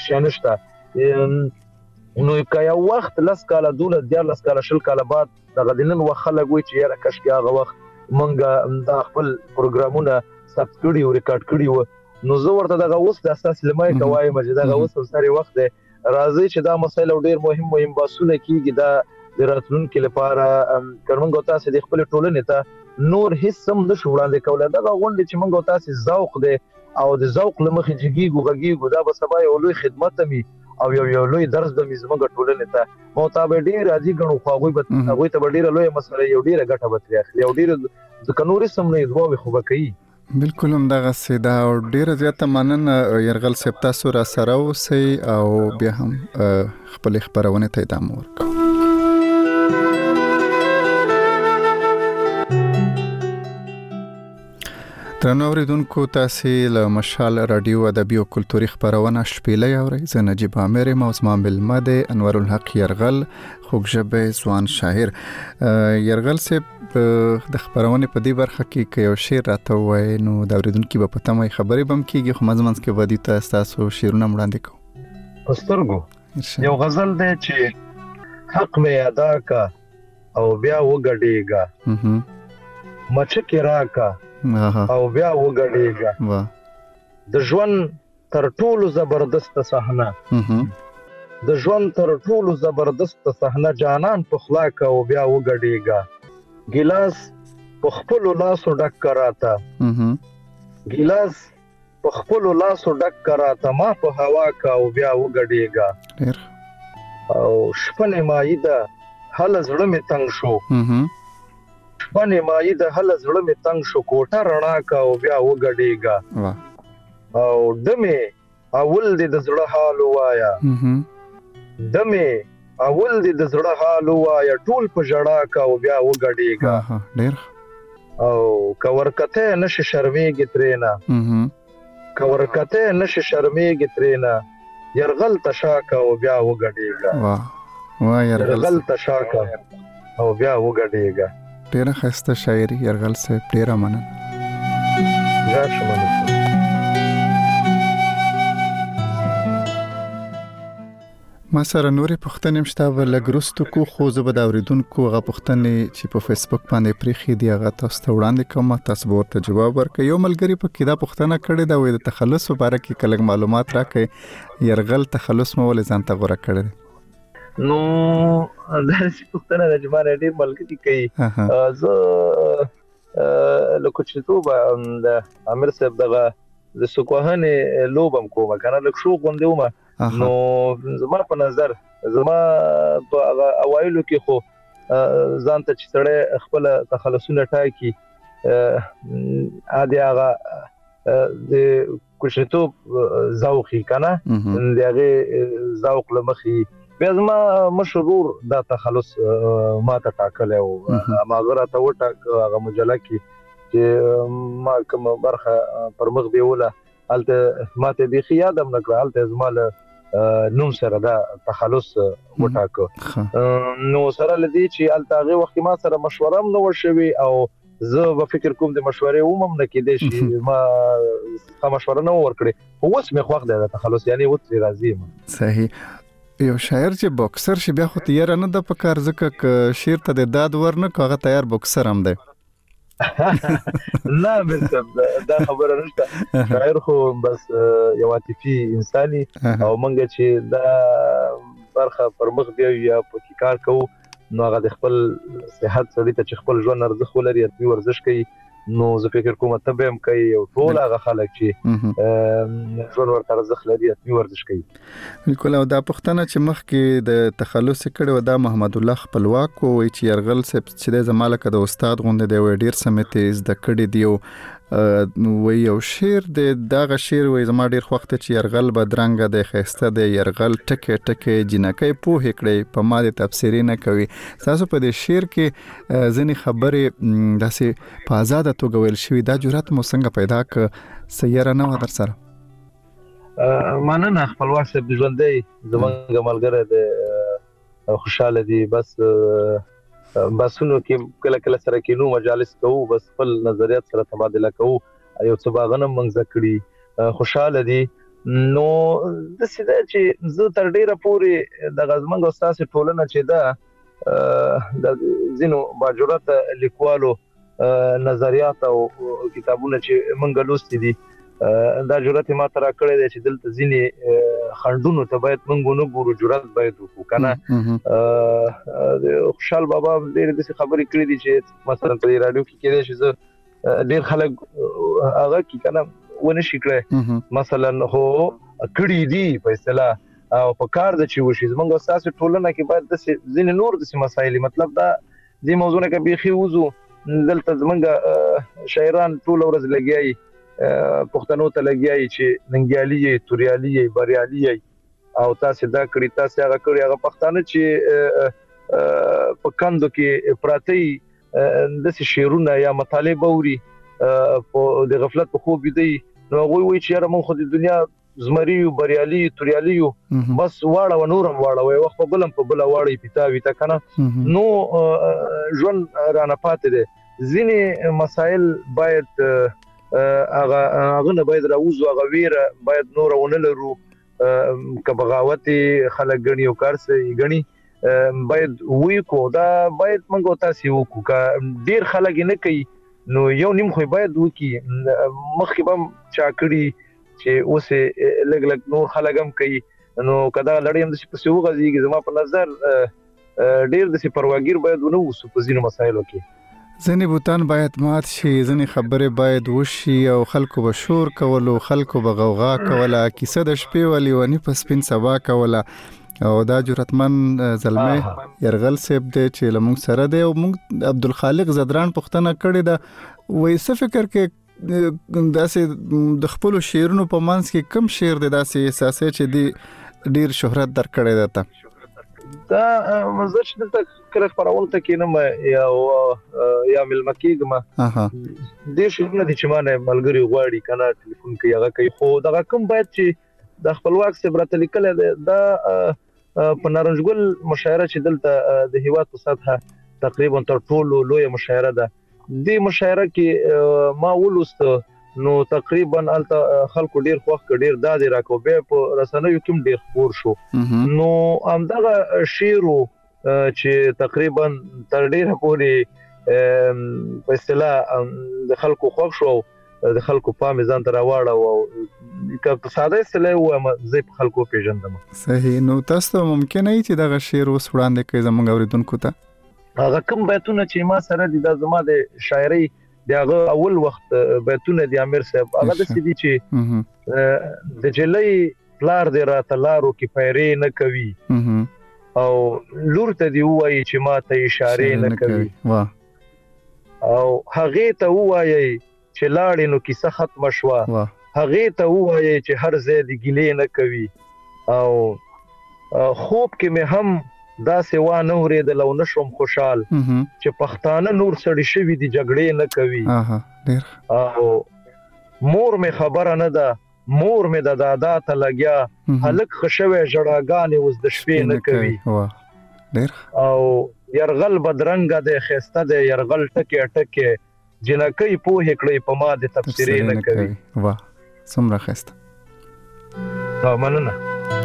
شنشته. نو که یو وخت لس کاله دوله دیارلس کاله شل کاله بعد دغه دنن وخت خلک وایي چې یاره کاشکې هغه وخت موږ دا خپل پروګرامونه ثبت کړي او ریکارډ کړي وو، نو زه ورته دغه اوس د اساس لمای کوي چې دغه اوس ساري وخت دی راځي چې دا مسایل ډیر مهم مهم باسونه کیږي. دا د راتلونکو لپاره کارمنګ تاسو د خپل ټولنې ته نور هیڅ سم نشو وړاندې کولای. دا غونډه چې موږ تاسو ذوق دی او د ذوق لمخې جګیږو غږیږو، دا به سبا یو لوی خدمت می او یو یو لوی درس د موږ ټولنې ته مطابق ډیر راځي غنو خو هغه به هغه ته ډیر لوی مسله یو ډیر غټه به اخلي او ډیر د کنوري سم نه دوه خو به کوي. بالکل هم دغه سیدا او ډیره زیاته مننه يرغل صاحب، تاسو را سره اوسئ او بیا هم خپل خبرونه ته ادامه ورکړئ. درنو اوریدونکو، تاسو له مشال رادیو ادبي او کلتوري خبرونه شپېلې اورئ. زه نجیب عامر یم او زما ملمه دی انور الحق يرغل، خوږژبی ځوان شاعر. يرغل صاحب د خبرونه په دې برخه کې که یو شعر راته وایي نو د اوریدونکو په پته مې خبرې بم کیږي، خو مزمنس کې ودی تاسو شعرونه وړاندې کوو. پسترګو یو غزل دی چې حق مې ادا کا او بیا وګډېګا، مچکه راکا او بیا وګډېګا، د ژوند تر ټولو زبردست صحنه د ژوند تر ټولو زبردست صحنه جانان په خلا کا او بیا وګډېګا، ګلاس په خپل لاسو ډک کراتا ګلاس په خپل لاسو ډک کراتا ما په هوا کا او بیا وګډېګا، او شپنه مایده هله زړه می تنگ شو شپنه مایده هله زړه می تنگ شو، کوټه رڼا کا او بیا وګډېګا، او دمه اول دې د زړه حال وایا دمه اول دې د زړه حال وایا، ټول په جړا کا او بیا وګډېګا، ډېر او کورکته نش شرمېږي ترینا کورکته نش شرمېږي ترینا، يرغل تشاکا او بیا وګډېګا. واه واه يرغل تشاکا او بیا وګډېګا. ډېر خسته شاعري يرغل صاحب، ډېر مننه. یا شمنه. ما سره نورې پوښتنې مشته ولګرستو کو خو زه به د اوریدونکو غو پوښتنې چې په فیسبوک باندې پریخي دی هغه تاسو ته وړاندې کوم، تاسو به ورته جواب ورکړئ. یو ملګری په کې دا پوښتنه کړې دا وې د تخلص په اړه کې کله معلومات راکړئ، يرغل تخلص مو ولې ځان ته غوړه کړی؟ نو دا چې پوښتنه د جماعت ډېر ملګری کوي. زه لکه چې تو د امیر صاحب دغه د سکوهنې لوبم کوم کنه لکه شو غوندې ومه، نو زما په نظر زما په اوایلو کې خو ځان ته چې سړی خپل تخلصونه ټاکي ا دې هغه د کوشتوب ذوقي کنه د هغه ذوق لمخي بیا زما مشرور دا تخلص ما ته ټاکلی و هماغه راته وټاک هغه مجله کې چې ما کومه برخه پر مخ بیوله هلته ما ته بیخي یاد هم نه کړه هلته زما له نوم سره دا تخلص وټاکه نو سره له دې چې هلته هغې وخت ما سره مشوره هم نه وه شوې او زه به فکر کوم د مشورې هم هم نه کېدی شي ما ښه مشوره نه ورکړې خو اوس مې خوښ دی د تخلص یعنې اوس ترې راضي یم. صحیح. یو شاعر چې بوکسر شي بیا خو تیاره نه ده په کار ځکه که شعر ته د داد ورنه که هغه تیار بوکسر هم دی. نه بالکل دا خبره نشته شاعر خو بس یو عاطفي انساني او موږ چې دا برخه پر مخ بیاو یا پکې کار کوو نو هغه د خپل صحت سړي ته چې خپل ژوند ارزښت ولري ادبي ورزش کوي نو زه فکر کوم ته به هم کوي او ټول هغه خلک چې ژوند ورته ارزښت لري ادبي ورزش کوي. بالکل. او دا پښتنه چې مخکې د تخلص کړي و دا محمد الله خپلواک وي چې يرغل صاحب چې د زمالک د استاد غونډه دی و ډیر سمته زده کړي دی او وی یو شعر د دغه شعر وي زما ډیر وخت چې يرغل بدرنګ د خسته د يرغل ټکه ټکه جنکې په هکړې په ما د تفسیر نه کوي. تاسو په دې شعر کې ځنې خبرې داسې په آزاد توګه ویل شوی دا جرأت مو څنګه پیدا ک سیاره نه و در سره؟ مننه خپلواک صاحب د ژوندۍ زمونږ ملګری دی خوشاله دی بس باسونو کې کله کله سره کینو مجالس کوو بس خپل نظریات سره تبادله کوو یو څه باغنه منځ کړی خوشاله دی نو د سیده چې زه تر ډیره پورې د غزمنګ استاد ټولنه چې دا د زینو باجرات لیکوالو نظریات او کتابونه چې مونږ لوستي دي دا جرأت ما ترا کړی دی چې دلته ځینې خندونو ته باید مونږ نه ګورو جرأت باید وکړو کنه خوشحال بابا ډېر داسې خبرې کړې دي چې مثلا په رادیو کې کېدای شي زه ډېر خلک هغه کې کنه ونه شي کړی مثلا هو کړي دي په اصطلاح او په کار د چې وشي زمونږ استاد ټولنه کې باید داسې ځینې نور داسې مسایل مطلب دا دې موضوعونه کې بیخي وځو دلته زمونږ شاعران ټول ورځ لګیایي پښتنو ته لګیایي چې ننګیالي یې توریالي یې بریالي یې او تاسو دا کړی تاسو هغه کړی هغه پښتانه چې په کندو کې پراتی د شعرونه یا مطالب اوري په د غفلت په خوب دی نو غوي وي چې موږ خو د دنیا زمری او بریالي توریالي بس واړه و نورم واړه وي وخت په بلم په بل واړی پیتاوي تا کنه نو ژوند رانه پاتې دي ځینې مسائل باید هغه هغه نه باید راوځو هغه ویره باید نور ونه لرو که بغاوت خلک غني او کارسي غني باید وی کو دا باید منګو تاسو وکړو که ډیر خلک نه کوي نو یو نیم خو باید وکي مخکې بم چا کړی چې اوس لګ لګ نور خلک هم کوي نو کدا لړیم د څه وغځيږي زما په نظر ډیر د څه پرواګیر باید ونه وسو په ځینو مسایلو کې ځنې بوتان باید مات شي ځنې خبرې باید وشي او خلکو به شور کولو خلکو به غوغا کوله کیسه د شپې ولې ونی په سپین سبا کوله او دا جرأتمن زلمه يرغل صاحب دی چې لمونږ سره دی او موږ عبدالخالق زدران پښتنه کړی دا وې څه فکر کې داسې د خپل شعرونو په منځ کې کم شعر دی داسې احساسي چې دی ډیر شهرت درکړی دی ته دا مزه چې دلته کله خبرونه ته کینم یا یا ملمکیګم اها د شعرونه د چمانه ملګری غواړي کنه ټلیفون کوي هغه کوي خو دا کوم باید چې د خپلواک صبرت لیکل دا په نارنجګل مشاعره چې دلته د هیواد په سطحه تقریبا تر ټولو لوی مشاعره ده د مشاعره کې ما ولست نو تقریبا الته خلکو ډیر خوښ ډیر دادې راکو به په رسنیو کې ډیر خور شو نو همدغه شعر چې تقریبا تر ډیره پورې په اصطلاح د خلکو خوښ شو د خلکو په میزان تر واړه او که په ساده اصطلاح و زه په خلکو پیژندم. صحیح. نو تاسو ممکن نه چې دغه شعر وس وړاندې کوي زموږ اوریدونکو ته هغه کوم بیتونه چې ما سره دي د زما د شاعري دغه اول وخت بیتونه د امیر صاحب هغه د سړي چې د جلې پلار دې را تلارو کې پیرې نه کوي او لور ته دی وایي چې ما ته اشاره نه کوي او هغه ته وایي چې لاړې نو کیسه ختم شوه هغه ته وایي چې هر ځای دی ګلې نه کوي او خوب کې مې هم دا سیوا نه ورېدل او نشم خوشحال چې پښتانه نور سړی شوی دي جګړې نه کوي. اها ډیر. او مور مې خبره نه ده، مور مې د دادا ته لګیا هلک خشوي جړاګانې اوس د شپې نه کوي. واه ډیر. او يرغل بدرنګ ده خسته ده يرغل ټکه ټکه جنکې په هکړې په ما د تفسیر نه کوي. واه څومره خسته. دا مننه.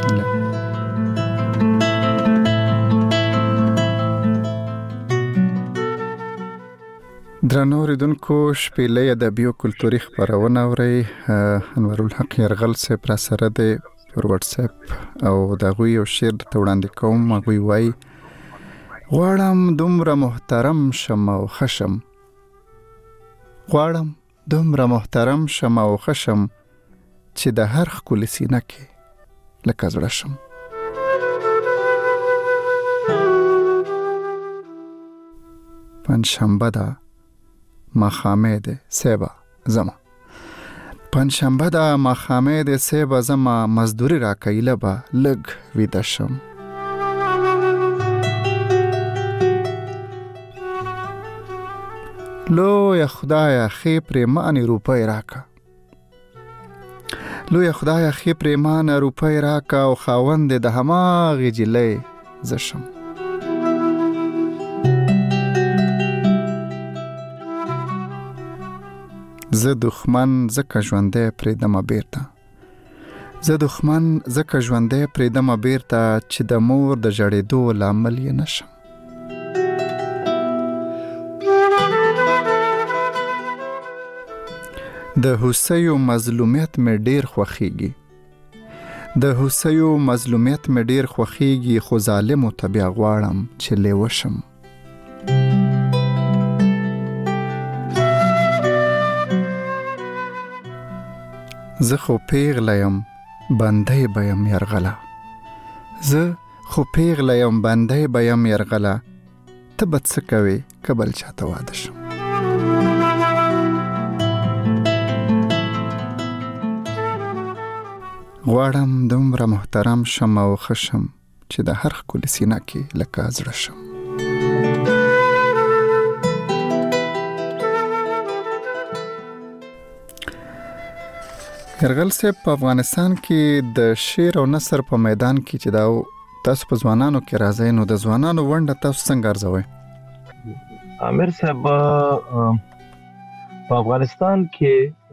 درنو اوریدونکو شپېلۍ ادبي او کلتوري خپرونه اورئ. انور الحق يرغل صاحب را سره دی پر واتس اپ او دا غوي یو شعر ته وړاندې کوم. هغوی وایي غواړم دومره محترم شم او خشم، غواړم دومره محترم شم او خشم چې د هر ښکلي سینه کې لکه زړه شم. پنجشنبه ده ماښامې ده سیبه زما، پنجشنبه ده ماښامې ده سیبه زما، مزدوري را کوي لبه لږ ویده شم. لویه خدایه ښې پرېمانې روپۍ راکه، لویه خدایه ښې پرېمانه روپۍ راکه او خاوند د هماغې جلۍ زه شم. زه دښمن ځکه ژوندی پرېږدمه بیرته، زه دښمن ځکه ژوندی پرېږدمه بیرته چې د مور د ژړېدو لامل یې نشم. د هوسیو مظلومیت مې ډیر خوښیږي، د هوسیو مظلومیت مې ډیر خوښیږي، خو ظالمو ته بیا غواړم چې لیوه شم. زه خو پیغله یم بندی به یم یرغله، زه خو پیغله یم بندی به یم یرغله، ته به څه کوې که بل چاته واده شم. غواړم دومره محترم شم او خشم چې د هر ښکلي سینه کې لکه زړه شم. يرغل صاحب په افغانستان کې د شعر او نثر په میدان کې چې دا تاسو په ځوانانو کې راځئ، نو د ځوانانو ونډه تاسو څنګه ارزوئ؟ امیر صاحب په افغانستان کې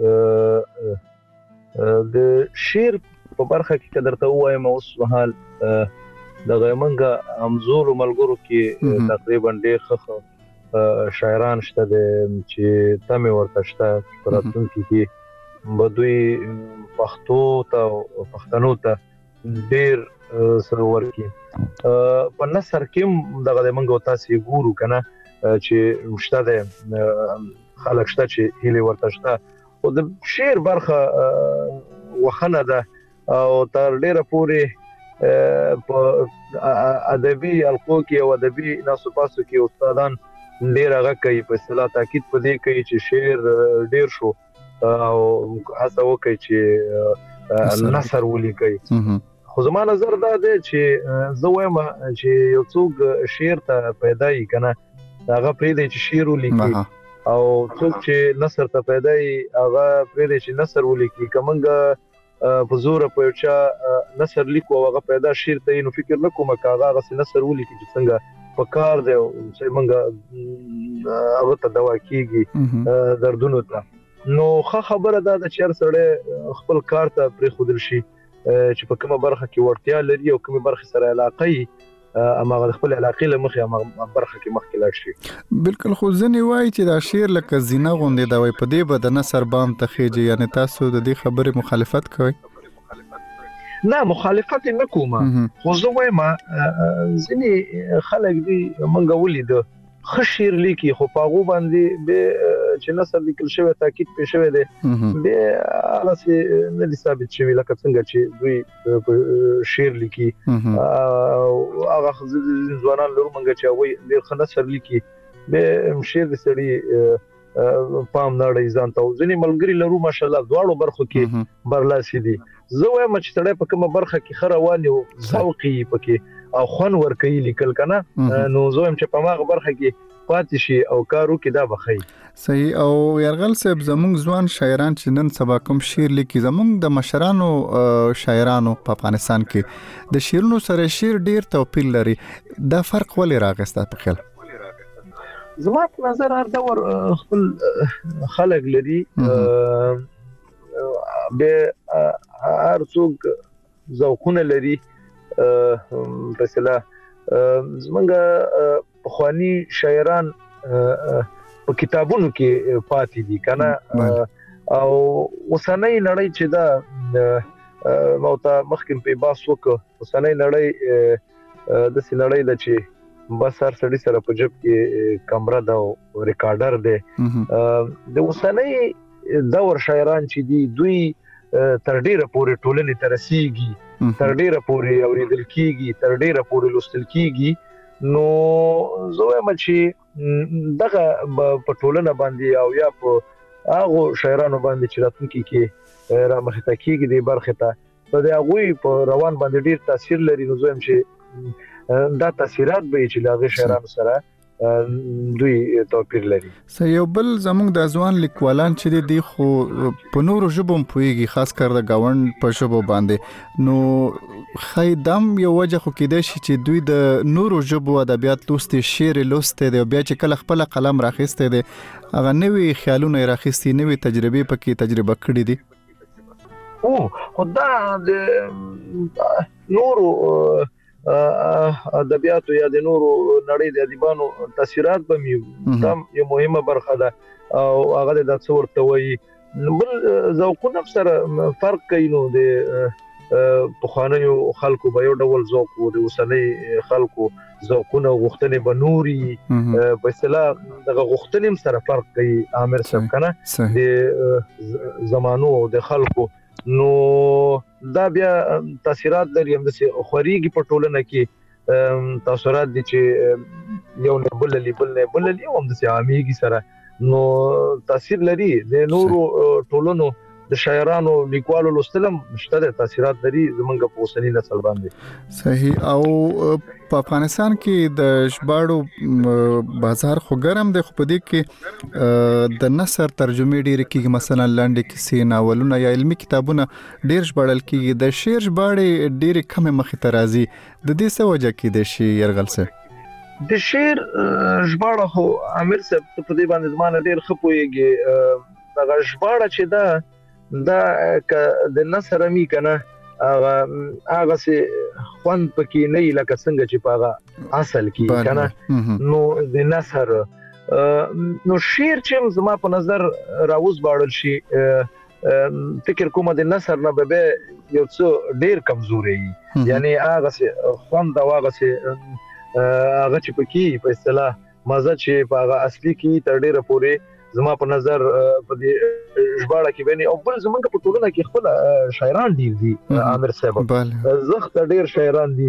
د شعر په برخه کې درته وایم اوس مهال د غیمنګ امزور ملګرو کې تقریبا ډېر ښه شاعران شته چې تمه ورته شته راتلونکي کې بدوی پښتو ته پښتنو ته ډېر سرور کې په نثر کې دغه منګو تاسو ګورو کنه چې مشته د خلک شته چې هلي ورته شته او د شعر برخه وخنه ده او تر ډیره پورې په ادبي القو کې او ادبي ناسپاسو کې استادان ډیر هغه کوي په اصطلاح تاکید پدې کوي چې شعر ډیر شو او هڅه وکړي چې نثر ولیکي. خو زما نظر دا دی چې زه وایم چې یو څوک شعر ته پیدا یې کنه هغه پرې دی چې شعر ولیکي او څوک چې نثر ته پیدا یې هغه پرې دی چې نثر ولیکي. کومنګ په زور په چا نثر لیکو هغه پیدا شعر ته نو فکر نکوم کاغه هغه نثر ولیکي چې څنګه په کار دی چې موږ هغه ته دوا کیږي دردونو ته. نو ښه خبره ده چې هر سړی خپل کار ته پرې خودل شي چې په کومه برخه کې ورتیا لري او کومه برخه سره علاقه یې اما خپل علاقه له مخه اما برخه کې مخکې لاړ شي. بالکل خو ځنې وایي چې دا شعر لکه زینه غوندې دا وایي په دې به د نثر بام ته خېږي، یعنی تاسو د دې خبرې مخالفت کوئ؟ نه مخالفت نه کوم، خو زه وایم ځینې خلک دي مونږ ولیدو ښه شعر لیکي خو په هغو باندې به چې نثر لیکل شوی تاکید پې شوی دی بیا هغسې نه دي ثابت شوي لکه څنګه چې دوی شعر لیکي. هغه ځوانان لرو مونږ چې هغوی ډېر ښه نثر لیکي بیا شعر د سړي پام نه اړوي ځان ته. ځینې ملګري لرو ماشاءالله دواړو برخو کې برلاسي دي زه وایم چې سړی په کومه برخه کې خرواني او ذوقي پکې او خون ورکوي لیکل کنه نو زه هم چې په ماغه برخه کې پاتې شي او کارو کې دا بخي. صحیح. او يرغل صاحب زموږ ځوان شاعران چې نن سبا کوم شعر لیکي زموږ د مشرانو شاعرانو په افغانستان کې د شعرونو سره شعر ډیر توپیر لري. دا فرق ولې راغسته په خیال؟ زما په نظر هر دور خپل خلق لري به هر څوک ذوقونه لري مثلا زمونږ پخوانی شاعران په کتابونو کې پاتې دي کنه او اوسنۍ نړۍ چې دا موته مخکې په باس وک اوسنۍ نړۍ د سې نړۍ د چې بس هر سړي سره په جيب کې کیمرا دا او ریکارډر دی د اوسنۍ دور شاعران چې دي دوی تر ډیره پورې ټولنې ترسيږي تر ډیره پورې اوریدل کیږي تر ډیره پورې لوستل کیږي نو زه وایم چې دغه په ټولنه باندې او یا په هغه شاعرانو باندې چې راتلونکي کې را مخ ته کیږي د برخه ته په دې هغه په روان باندې ډیر تاثیر لري نو زه وایم چې دا تاثیرات به چې لاغه شاعرانو سره دوی توپیر لري. سه یو بل زموږ د ځوان لیکوالان چې دي خو په نورو ژبو پويږي خاص کر د گاوند په ژبو باندې نو خیدم یو وجه خو کېدای شي چې دوی د نورو ژبو ادبیات لوستي شعر لوستي دی بیا چې کله خپل قلم راخسته دي هغه نوې خیالونه راخستي نوې تجربه پکې تجربه کړې دي. او خدا د نورو ادبیاتو یا د نورو نړۍ د ادیبانو تاثیرات به مې دا یو مهمه برخه ده او هغه د څور ته وایي بل ذوقونه سره فرق کوي نو د پخوانیو خلکو به یو ډول ذوق وو د اوسنۍ خلکو ذوقونه غوښتنې به نوري په اصطلاح دغه غوښتنې سره فرق کوي عامر صاحب کنه د زمانو او د خلکو نو دا بیا تاثیرات لري هم د خوريږي په ټولنه کې تاثیرات دي چې یو نه بل لیبل نه بل لی هم د عاميږي سره نو تاثیر لري د نورو ټولنو د شاعرانو لیکوالو لوستلم مشته تاثیرات لري زمونږ په اوسنی نسل باندې. صحیح. او په افغانستان کې د ژباړو بازار خو ګرم دی خو په دې کې د نثر ترجمه ډېر کیږي مثلا لاندې کیسې ناولونه یا علمي کتابونه ډېر ژباړل کیږي د شعر ژباړې ډېر کم مخې ته راځي د دې څه وجه کې د شعر يرغل څه د شعر ژباړه خو عامر صاحب په دې باندې ځمانه ډېر خپويږي دا ژباړه چې دا دا د نثر می کنه هغه هغه سي خوان پکې نه لکه څنګه چې پاغه اصل کې کنه نو د نثر نو شعر چې زما په نظر راوز باړل شي فکر کوم د نثر نه به یو څه ډیر کمزوري یعنی هغه سي خوان دا هغه سي هغه چې پکې په اصطلاح مزه چې پاغه اصلي کې تر ډیره پورې زما په نظر په دې ژباړه کې بني او بل زمونږ په ټولنه کې خپل شاعران ډیر دي عامر صاحب زخت ډیر شاعران دي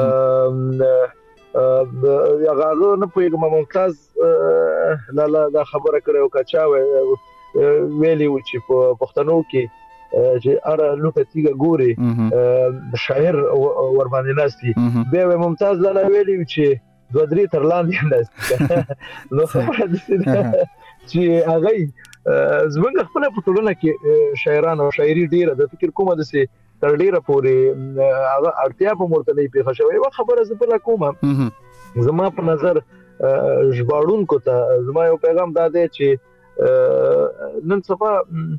یا غاړو نه پوهیږم ممتاز لا لا دا خبره کړو کچا ویلی و چې په پښتنو کې چې اره لوټه تیګه ګوري شاعر ور باندې ناشتي به ممتاز لا ویلی چې دوه درې تر لاندې ناشتي نو خبره دې چې هغه زمونږ خپل په ټولنه کې شاعران او شاعري ډیره د فکر کومه د سي تر ډیره پورې هغه اړتیا په مرتبه پیښه شوی و خبره زبله کومه زما په نظر ژباړونکو ته زما یو پیغام داده چې نن سبا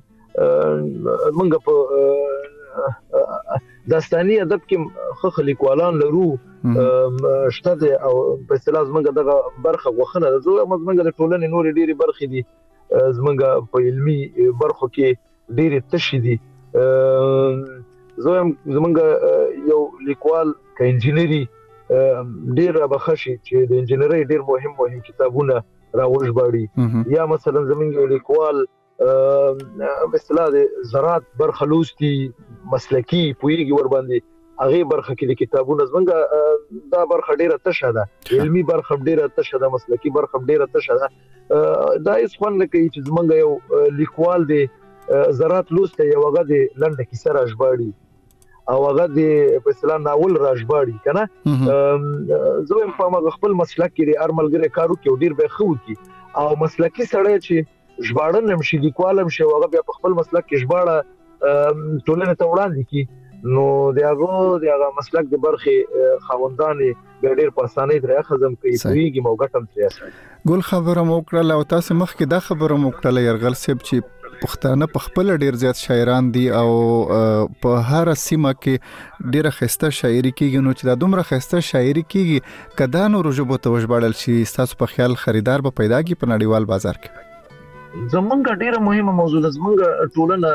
موږ په داستاني ادب کې خخ لیکوالان لرو شته او په اصطلاح زمونږ دغه برخه غوښنه ده زه زمونږ د ټولنې نور ډېری برخې دي زمونږ په علمي برخو کې ډېری تشې دي زه زمونږ یو لیکوال ک انجینری ډېر بخښي چې د انجینری ډېر مهم مهم کتابونه راوژباړي یا مثلا زمونږ یو لیکوال په اصطلاح د زراعت برخه لوستي مسلکی پویږي ور باندې هغه برخه کې د کتابونو زمونږ دا برخه ډیره تشه ده علمي برخه ډیره تشه ده مسلکی برخه ډیره تشه ده دا هیڅ خوند نه کوي چې زمونږ یو لیکوال دی زراعت لوسته یو هغه د لنډه کیسه راژباړي او هغه د په اصطلاح ناول راژباړي کنه زه په ما خپل مسلک کې هر ملګری کارو کې ډیر به خو کی او مسلکی سړی چې ژباړن نمشي د کوالم شي هغه بیا په خپل مسلک کې ژباړه ټولنه ته وړاندې کی نو دغه دغه مسلک د برخي خوندانې ډېر په اسانۍ درې خزم کوي پیږي موګټم ترې ګل خبره مو کړل او تاسو مخکې دا خبره مو کړل يرغل صاحب چې پښتانه په خپل ډیر زیات شاعران دي او په هر سیمه کې ډیره خسته شاعري کیږي نو چې دا دومره خسته شاعري کیږي کدا نو رجبو ته وژباړل شي تاسو په خیال خریدار به پیدا کی په نړیوال بازار کې زمونږ ډیره مهمه موضوع ده زمونږ ټولنه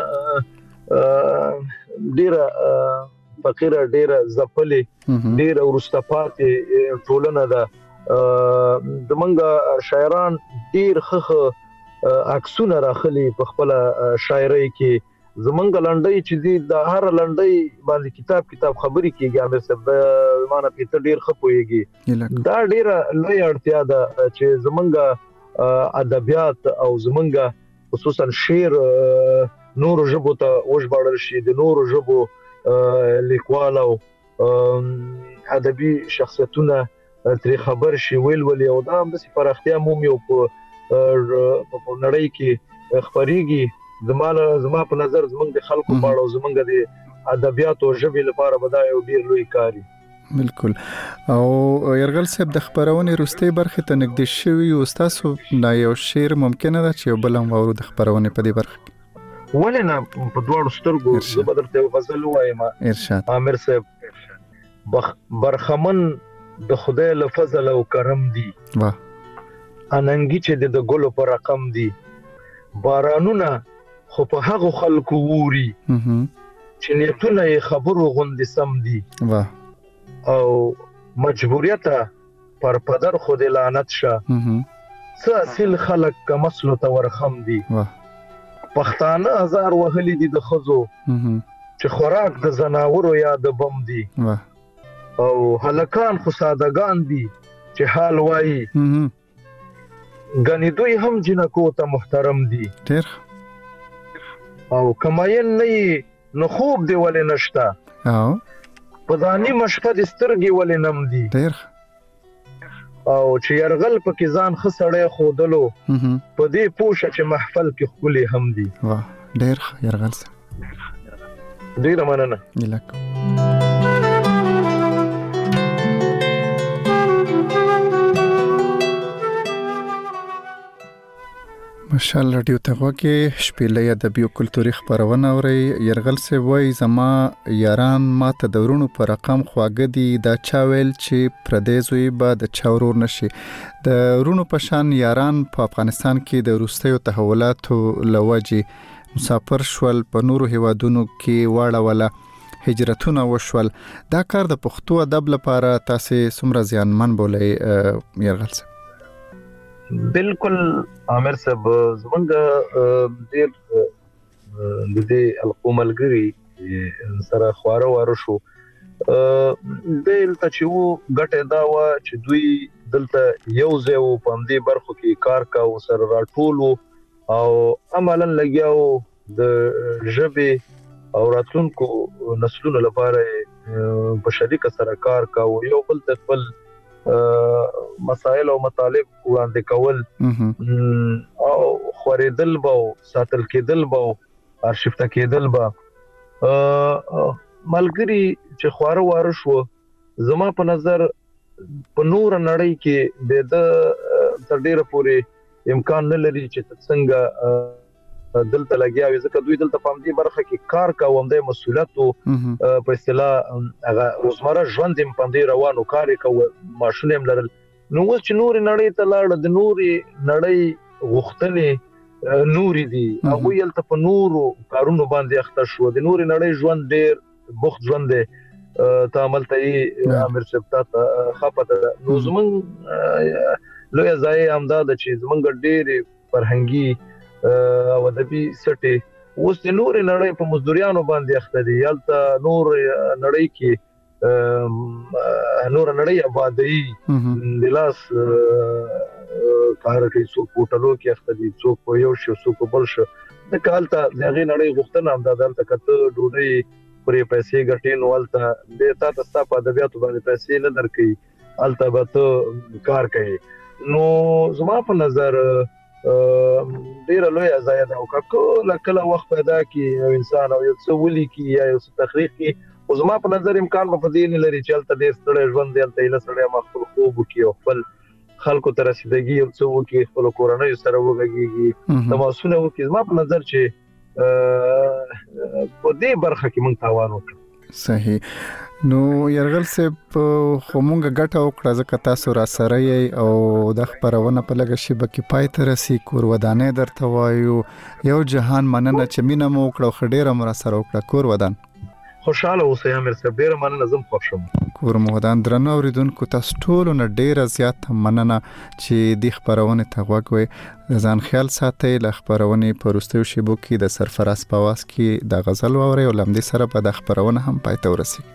ډیره فقيره ډیره زپلې ډیره ورستپاتې ټولنه ده زمونږ شاعران ډیر خخ عکسونه راخلي په خپل شاعرۍ کې زمونږ لنډۍ چې دي د هر لنډۍ باندې کتاب کتاب خبري کیږي امر صاحب مانه په ډیر خپويږي دا ډیره لوی اړتیا ده چې زمونږ ادبیات او زمونږ خصوصا شعر نور ژبو ته وژباړل شي د نور ژبو لیکوالو ادبي شخصیتونه ترې خبر شي ویل ولې او دا هم د پراختیا مومي په په نړۍ کې خبريږي زماله زما په نظر زمونږ د خلکو پاړو زمونږ د ادبیات او ژبې لپاره بدای او ډیر لوی کاری بالکل او يرغل صاحب د خبرونه روستي برخه ته نږدې شوی او تاسو نه یو شعر ممکنه ده چې بلم ورو د خبرونه په دې برخه ولنه په دوړو سترګو زه بدرته غزل وایم ارشاد عامر صاحب برخمن د خدای له فضل او کرم دی واه اننګي چې د ګلو پر رقم دي بارانونه خو په هغه خلکو ووري چې نیتونه خبرو غوندې سم دي واه او مجبوریت پر پدر خود لعنت شه څه اصل خلک کمسلو ته ورخم دي واه پښتانه هزار وهلي دي د خزو چې خوراک د زناورو یا د بم دي واه او هلکان خو سادهګان دي چې حال وایي غني دوی هم جنکو ته محترم دي ډیر او کماین نه نو خوب دی ولې نشتا او په ځاني مشفه د سترګي ولې نم دي ډیر او چې يرغل په ځان خسړې خودلو په دې پوښه چې محفل کې خولي هم دي واه ډیر يرغل ډیر مننه الک مشال رادیو ته وګه شپېلې ادبي او کلتوري خبرونه اوري يرغل سه وای زما یاران ماته دورونو پر رقم خواګه دي دا چا ویل چې پردیسوي به د چاورور نشي د رونو پشان یاران په افغانستان کې د روسیو تحولاتو لوجي مسافر شول په نورو هیوادونو کې واړه ولا هجرتونه وشول دا کار د پښتو ادب لپاره تاسو څومره زیانمن بولئ يرغل سه بالکل عامر صاحب زمونږ ډیر د دې القوملګری سره خواره واره شو دلته چې وو ګټه دا و چې دوی دلته یو ځای وو په دې برخو کې کار کاوه سره راټولو او عملاً لګیاو د ژبې او راتلونکو نسلونو لپاره په شریکه سره کار کاوه یو بل خپل مسائل او مطالب وړاندې کول او خورېدل به ساتل کېدل به ارشیفته کېدل به ملګری چې خواره واره شو زما په نظر په نور نړۍ کې د تر ډیره پورې امکان نه لري چې څنګه دلته لګیاوي ځکه دوی دلته په دې برخه کې کار کوم د مسؤلیت په اصطلاح هغه روزمره ژوند هم په دې روانو کار کوي ماشوم هم لرل نو چې نور نړۍ ته لاړ د نور نړۍ غوښتنې نوري دي هغه یلته په نورو کارونو باندې اخته شو د نور نړۍ ژوند ډېر بوخت ژوند دی تعامل ته امر شپتا خپته نو زمون لوی ځای امداد چې زمونږ ډېر فرهنګي او ادبي سټي اوس د نور نړۍ په مزدوریانو باندې اخته دي یلته نور نړۍ کې نور نړۍ آبادی د لاس کار کوي څوک هوټلو کې اخته دي څوک په یو شو څوک بل شو د کالته دغه نړۍ غوښتنه هم دلته کته ډوډۍ پرې پیسې ګټې نو ولته د تاسو ته په ادبیاتو باندې پیسې نه درکې الته به ته کار کوي نو زما په نظر ډیر لوی ځای دا او کله کله وخت پیدا کی یو انسان او یو څه ولي کی یا یو څه تخریق کی او زما په نظر امکان په دې نه لري چې الته ډیر ستړي ژوند دی الته له سړی مخفل خوب کی او خپل خلکو ته رسیدګي او څه وکي خپل کورنۍ سره وګږي تماسونه وکي زما په نظر چې په دې برخه کې مونږ تاوان وکړو صحیح نو يرغل صاحب خو مونږه ګټه وکړه ځکه تاسو را سره یې او د خبرونه په لګه شی بکی پای ته رسی کور ودانې درته وایو یو جهان مننه چې مینه مو وکړو خډيره مر سره وکړه کور ودان خوشاله اوسئ امیر صاحب ډیر مننه زم خوښ شوم کور مو ودان درنو اوریدونکو تاسو ټول نه ډیر زیات مننه چې د خبرونه ته غوږوي ځان خیال ساتئ ل خبرونه پرستو شیبو کې د سرفراز پواس کې د غزل ووري او لمدي سره په د خبرونه هم پای ته ورسي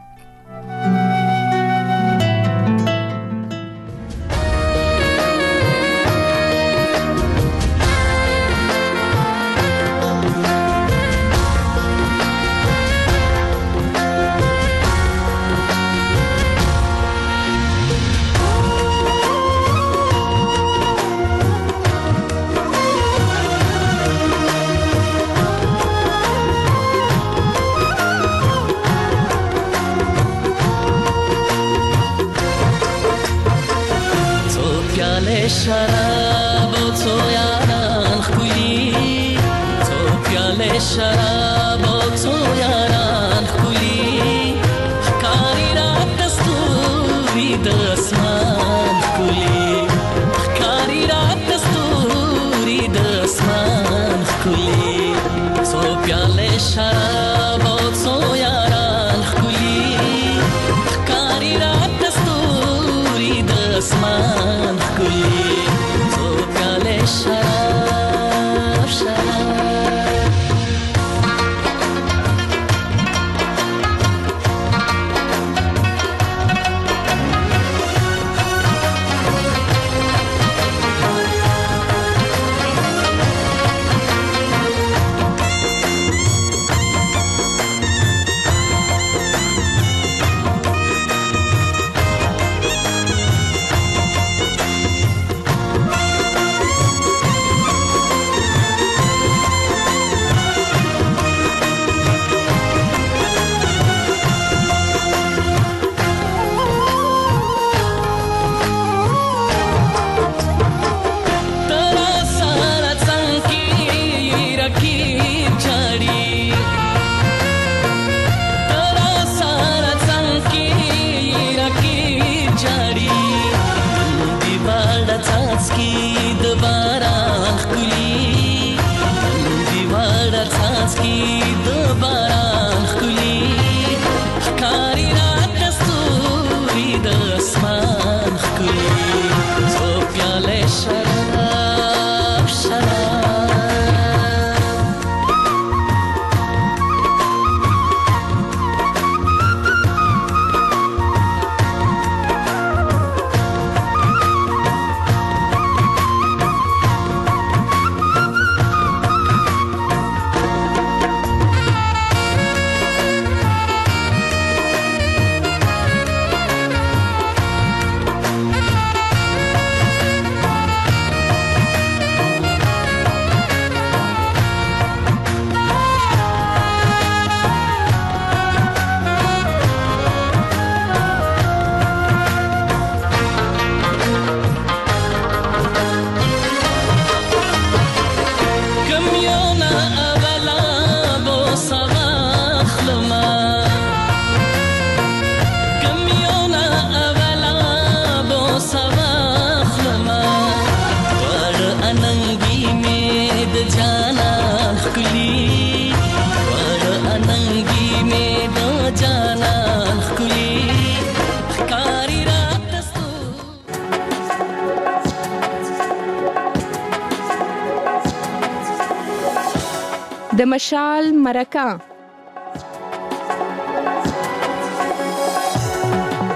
د مشال مرکه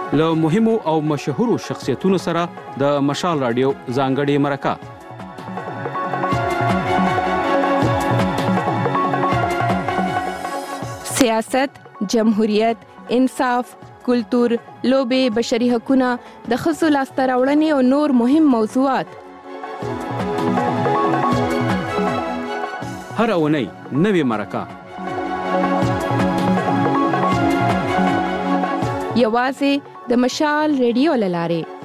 له مهمو او مشهورو شخصیتونو سره د مشال رادیو ځانګړې مرکه. سیاست، جمهوریت، انصاف، کلتور، لوبې، بشري حقوقونه، د ښځو لاسته راوړنې او نور مهم موضوعات. هر اونۍ نوې مرکه. یوازې د مشال ریډیو له لارې.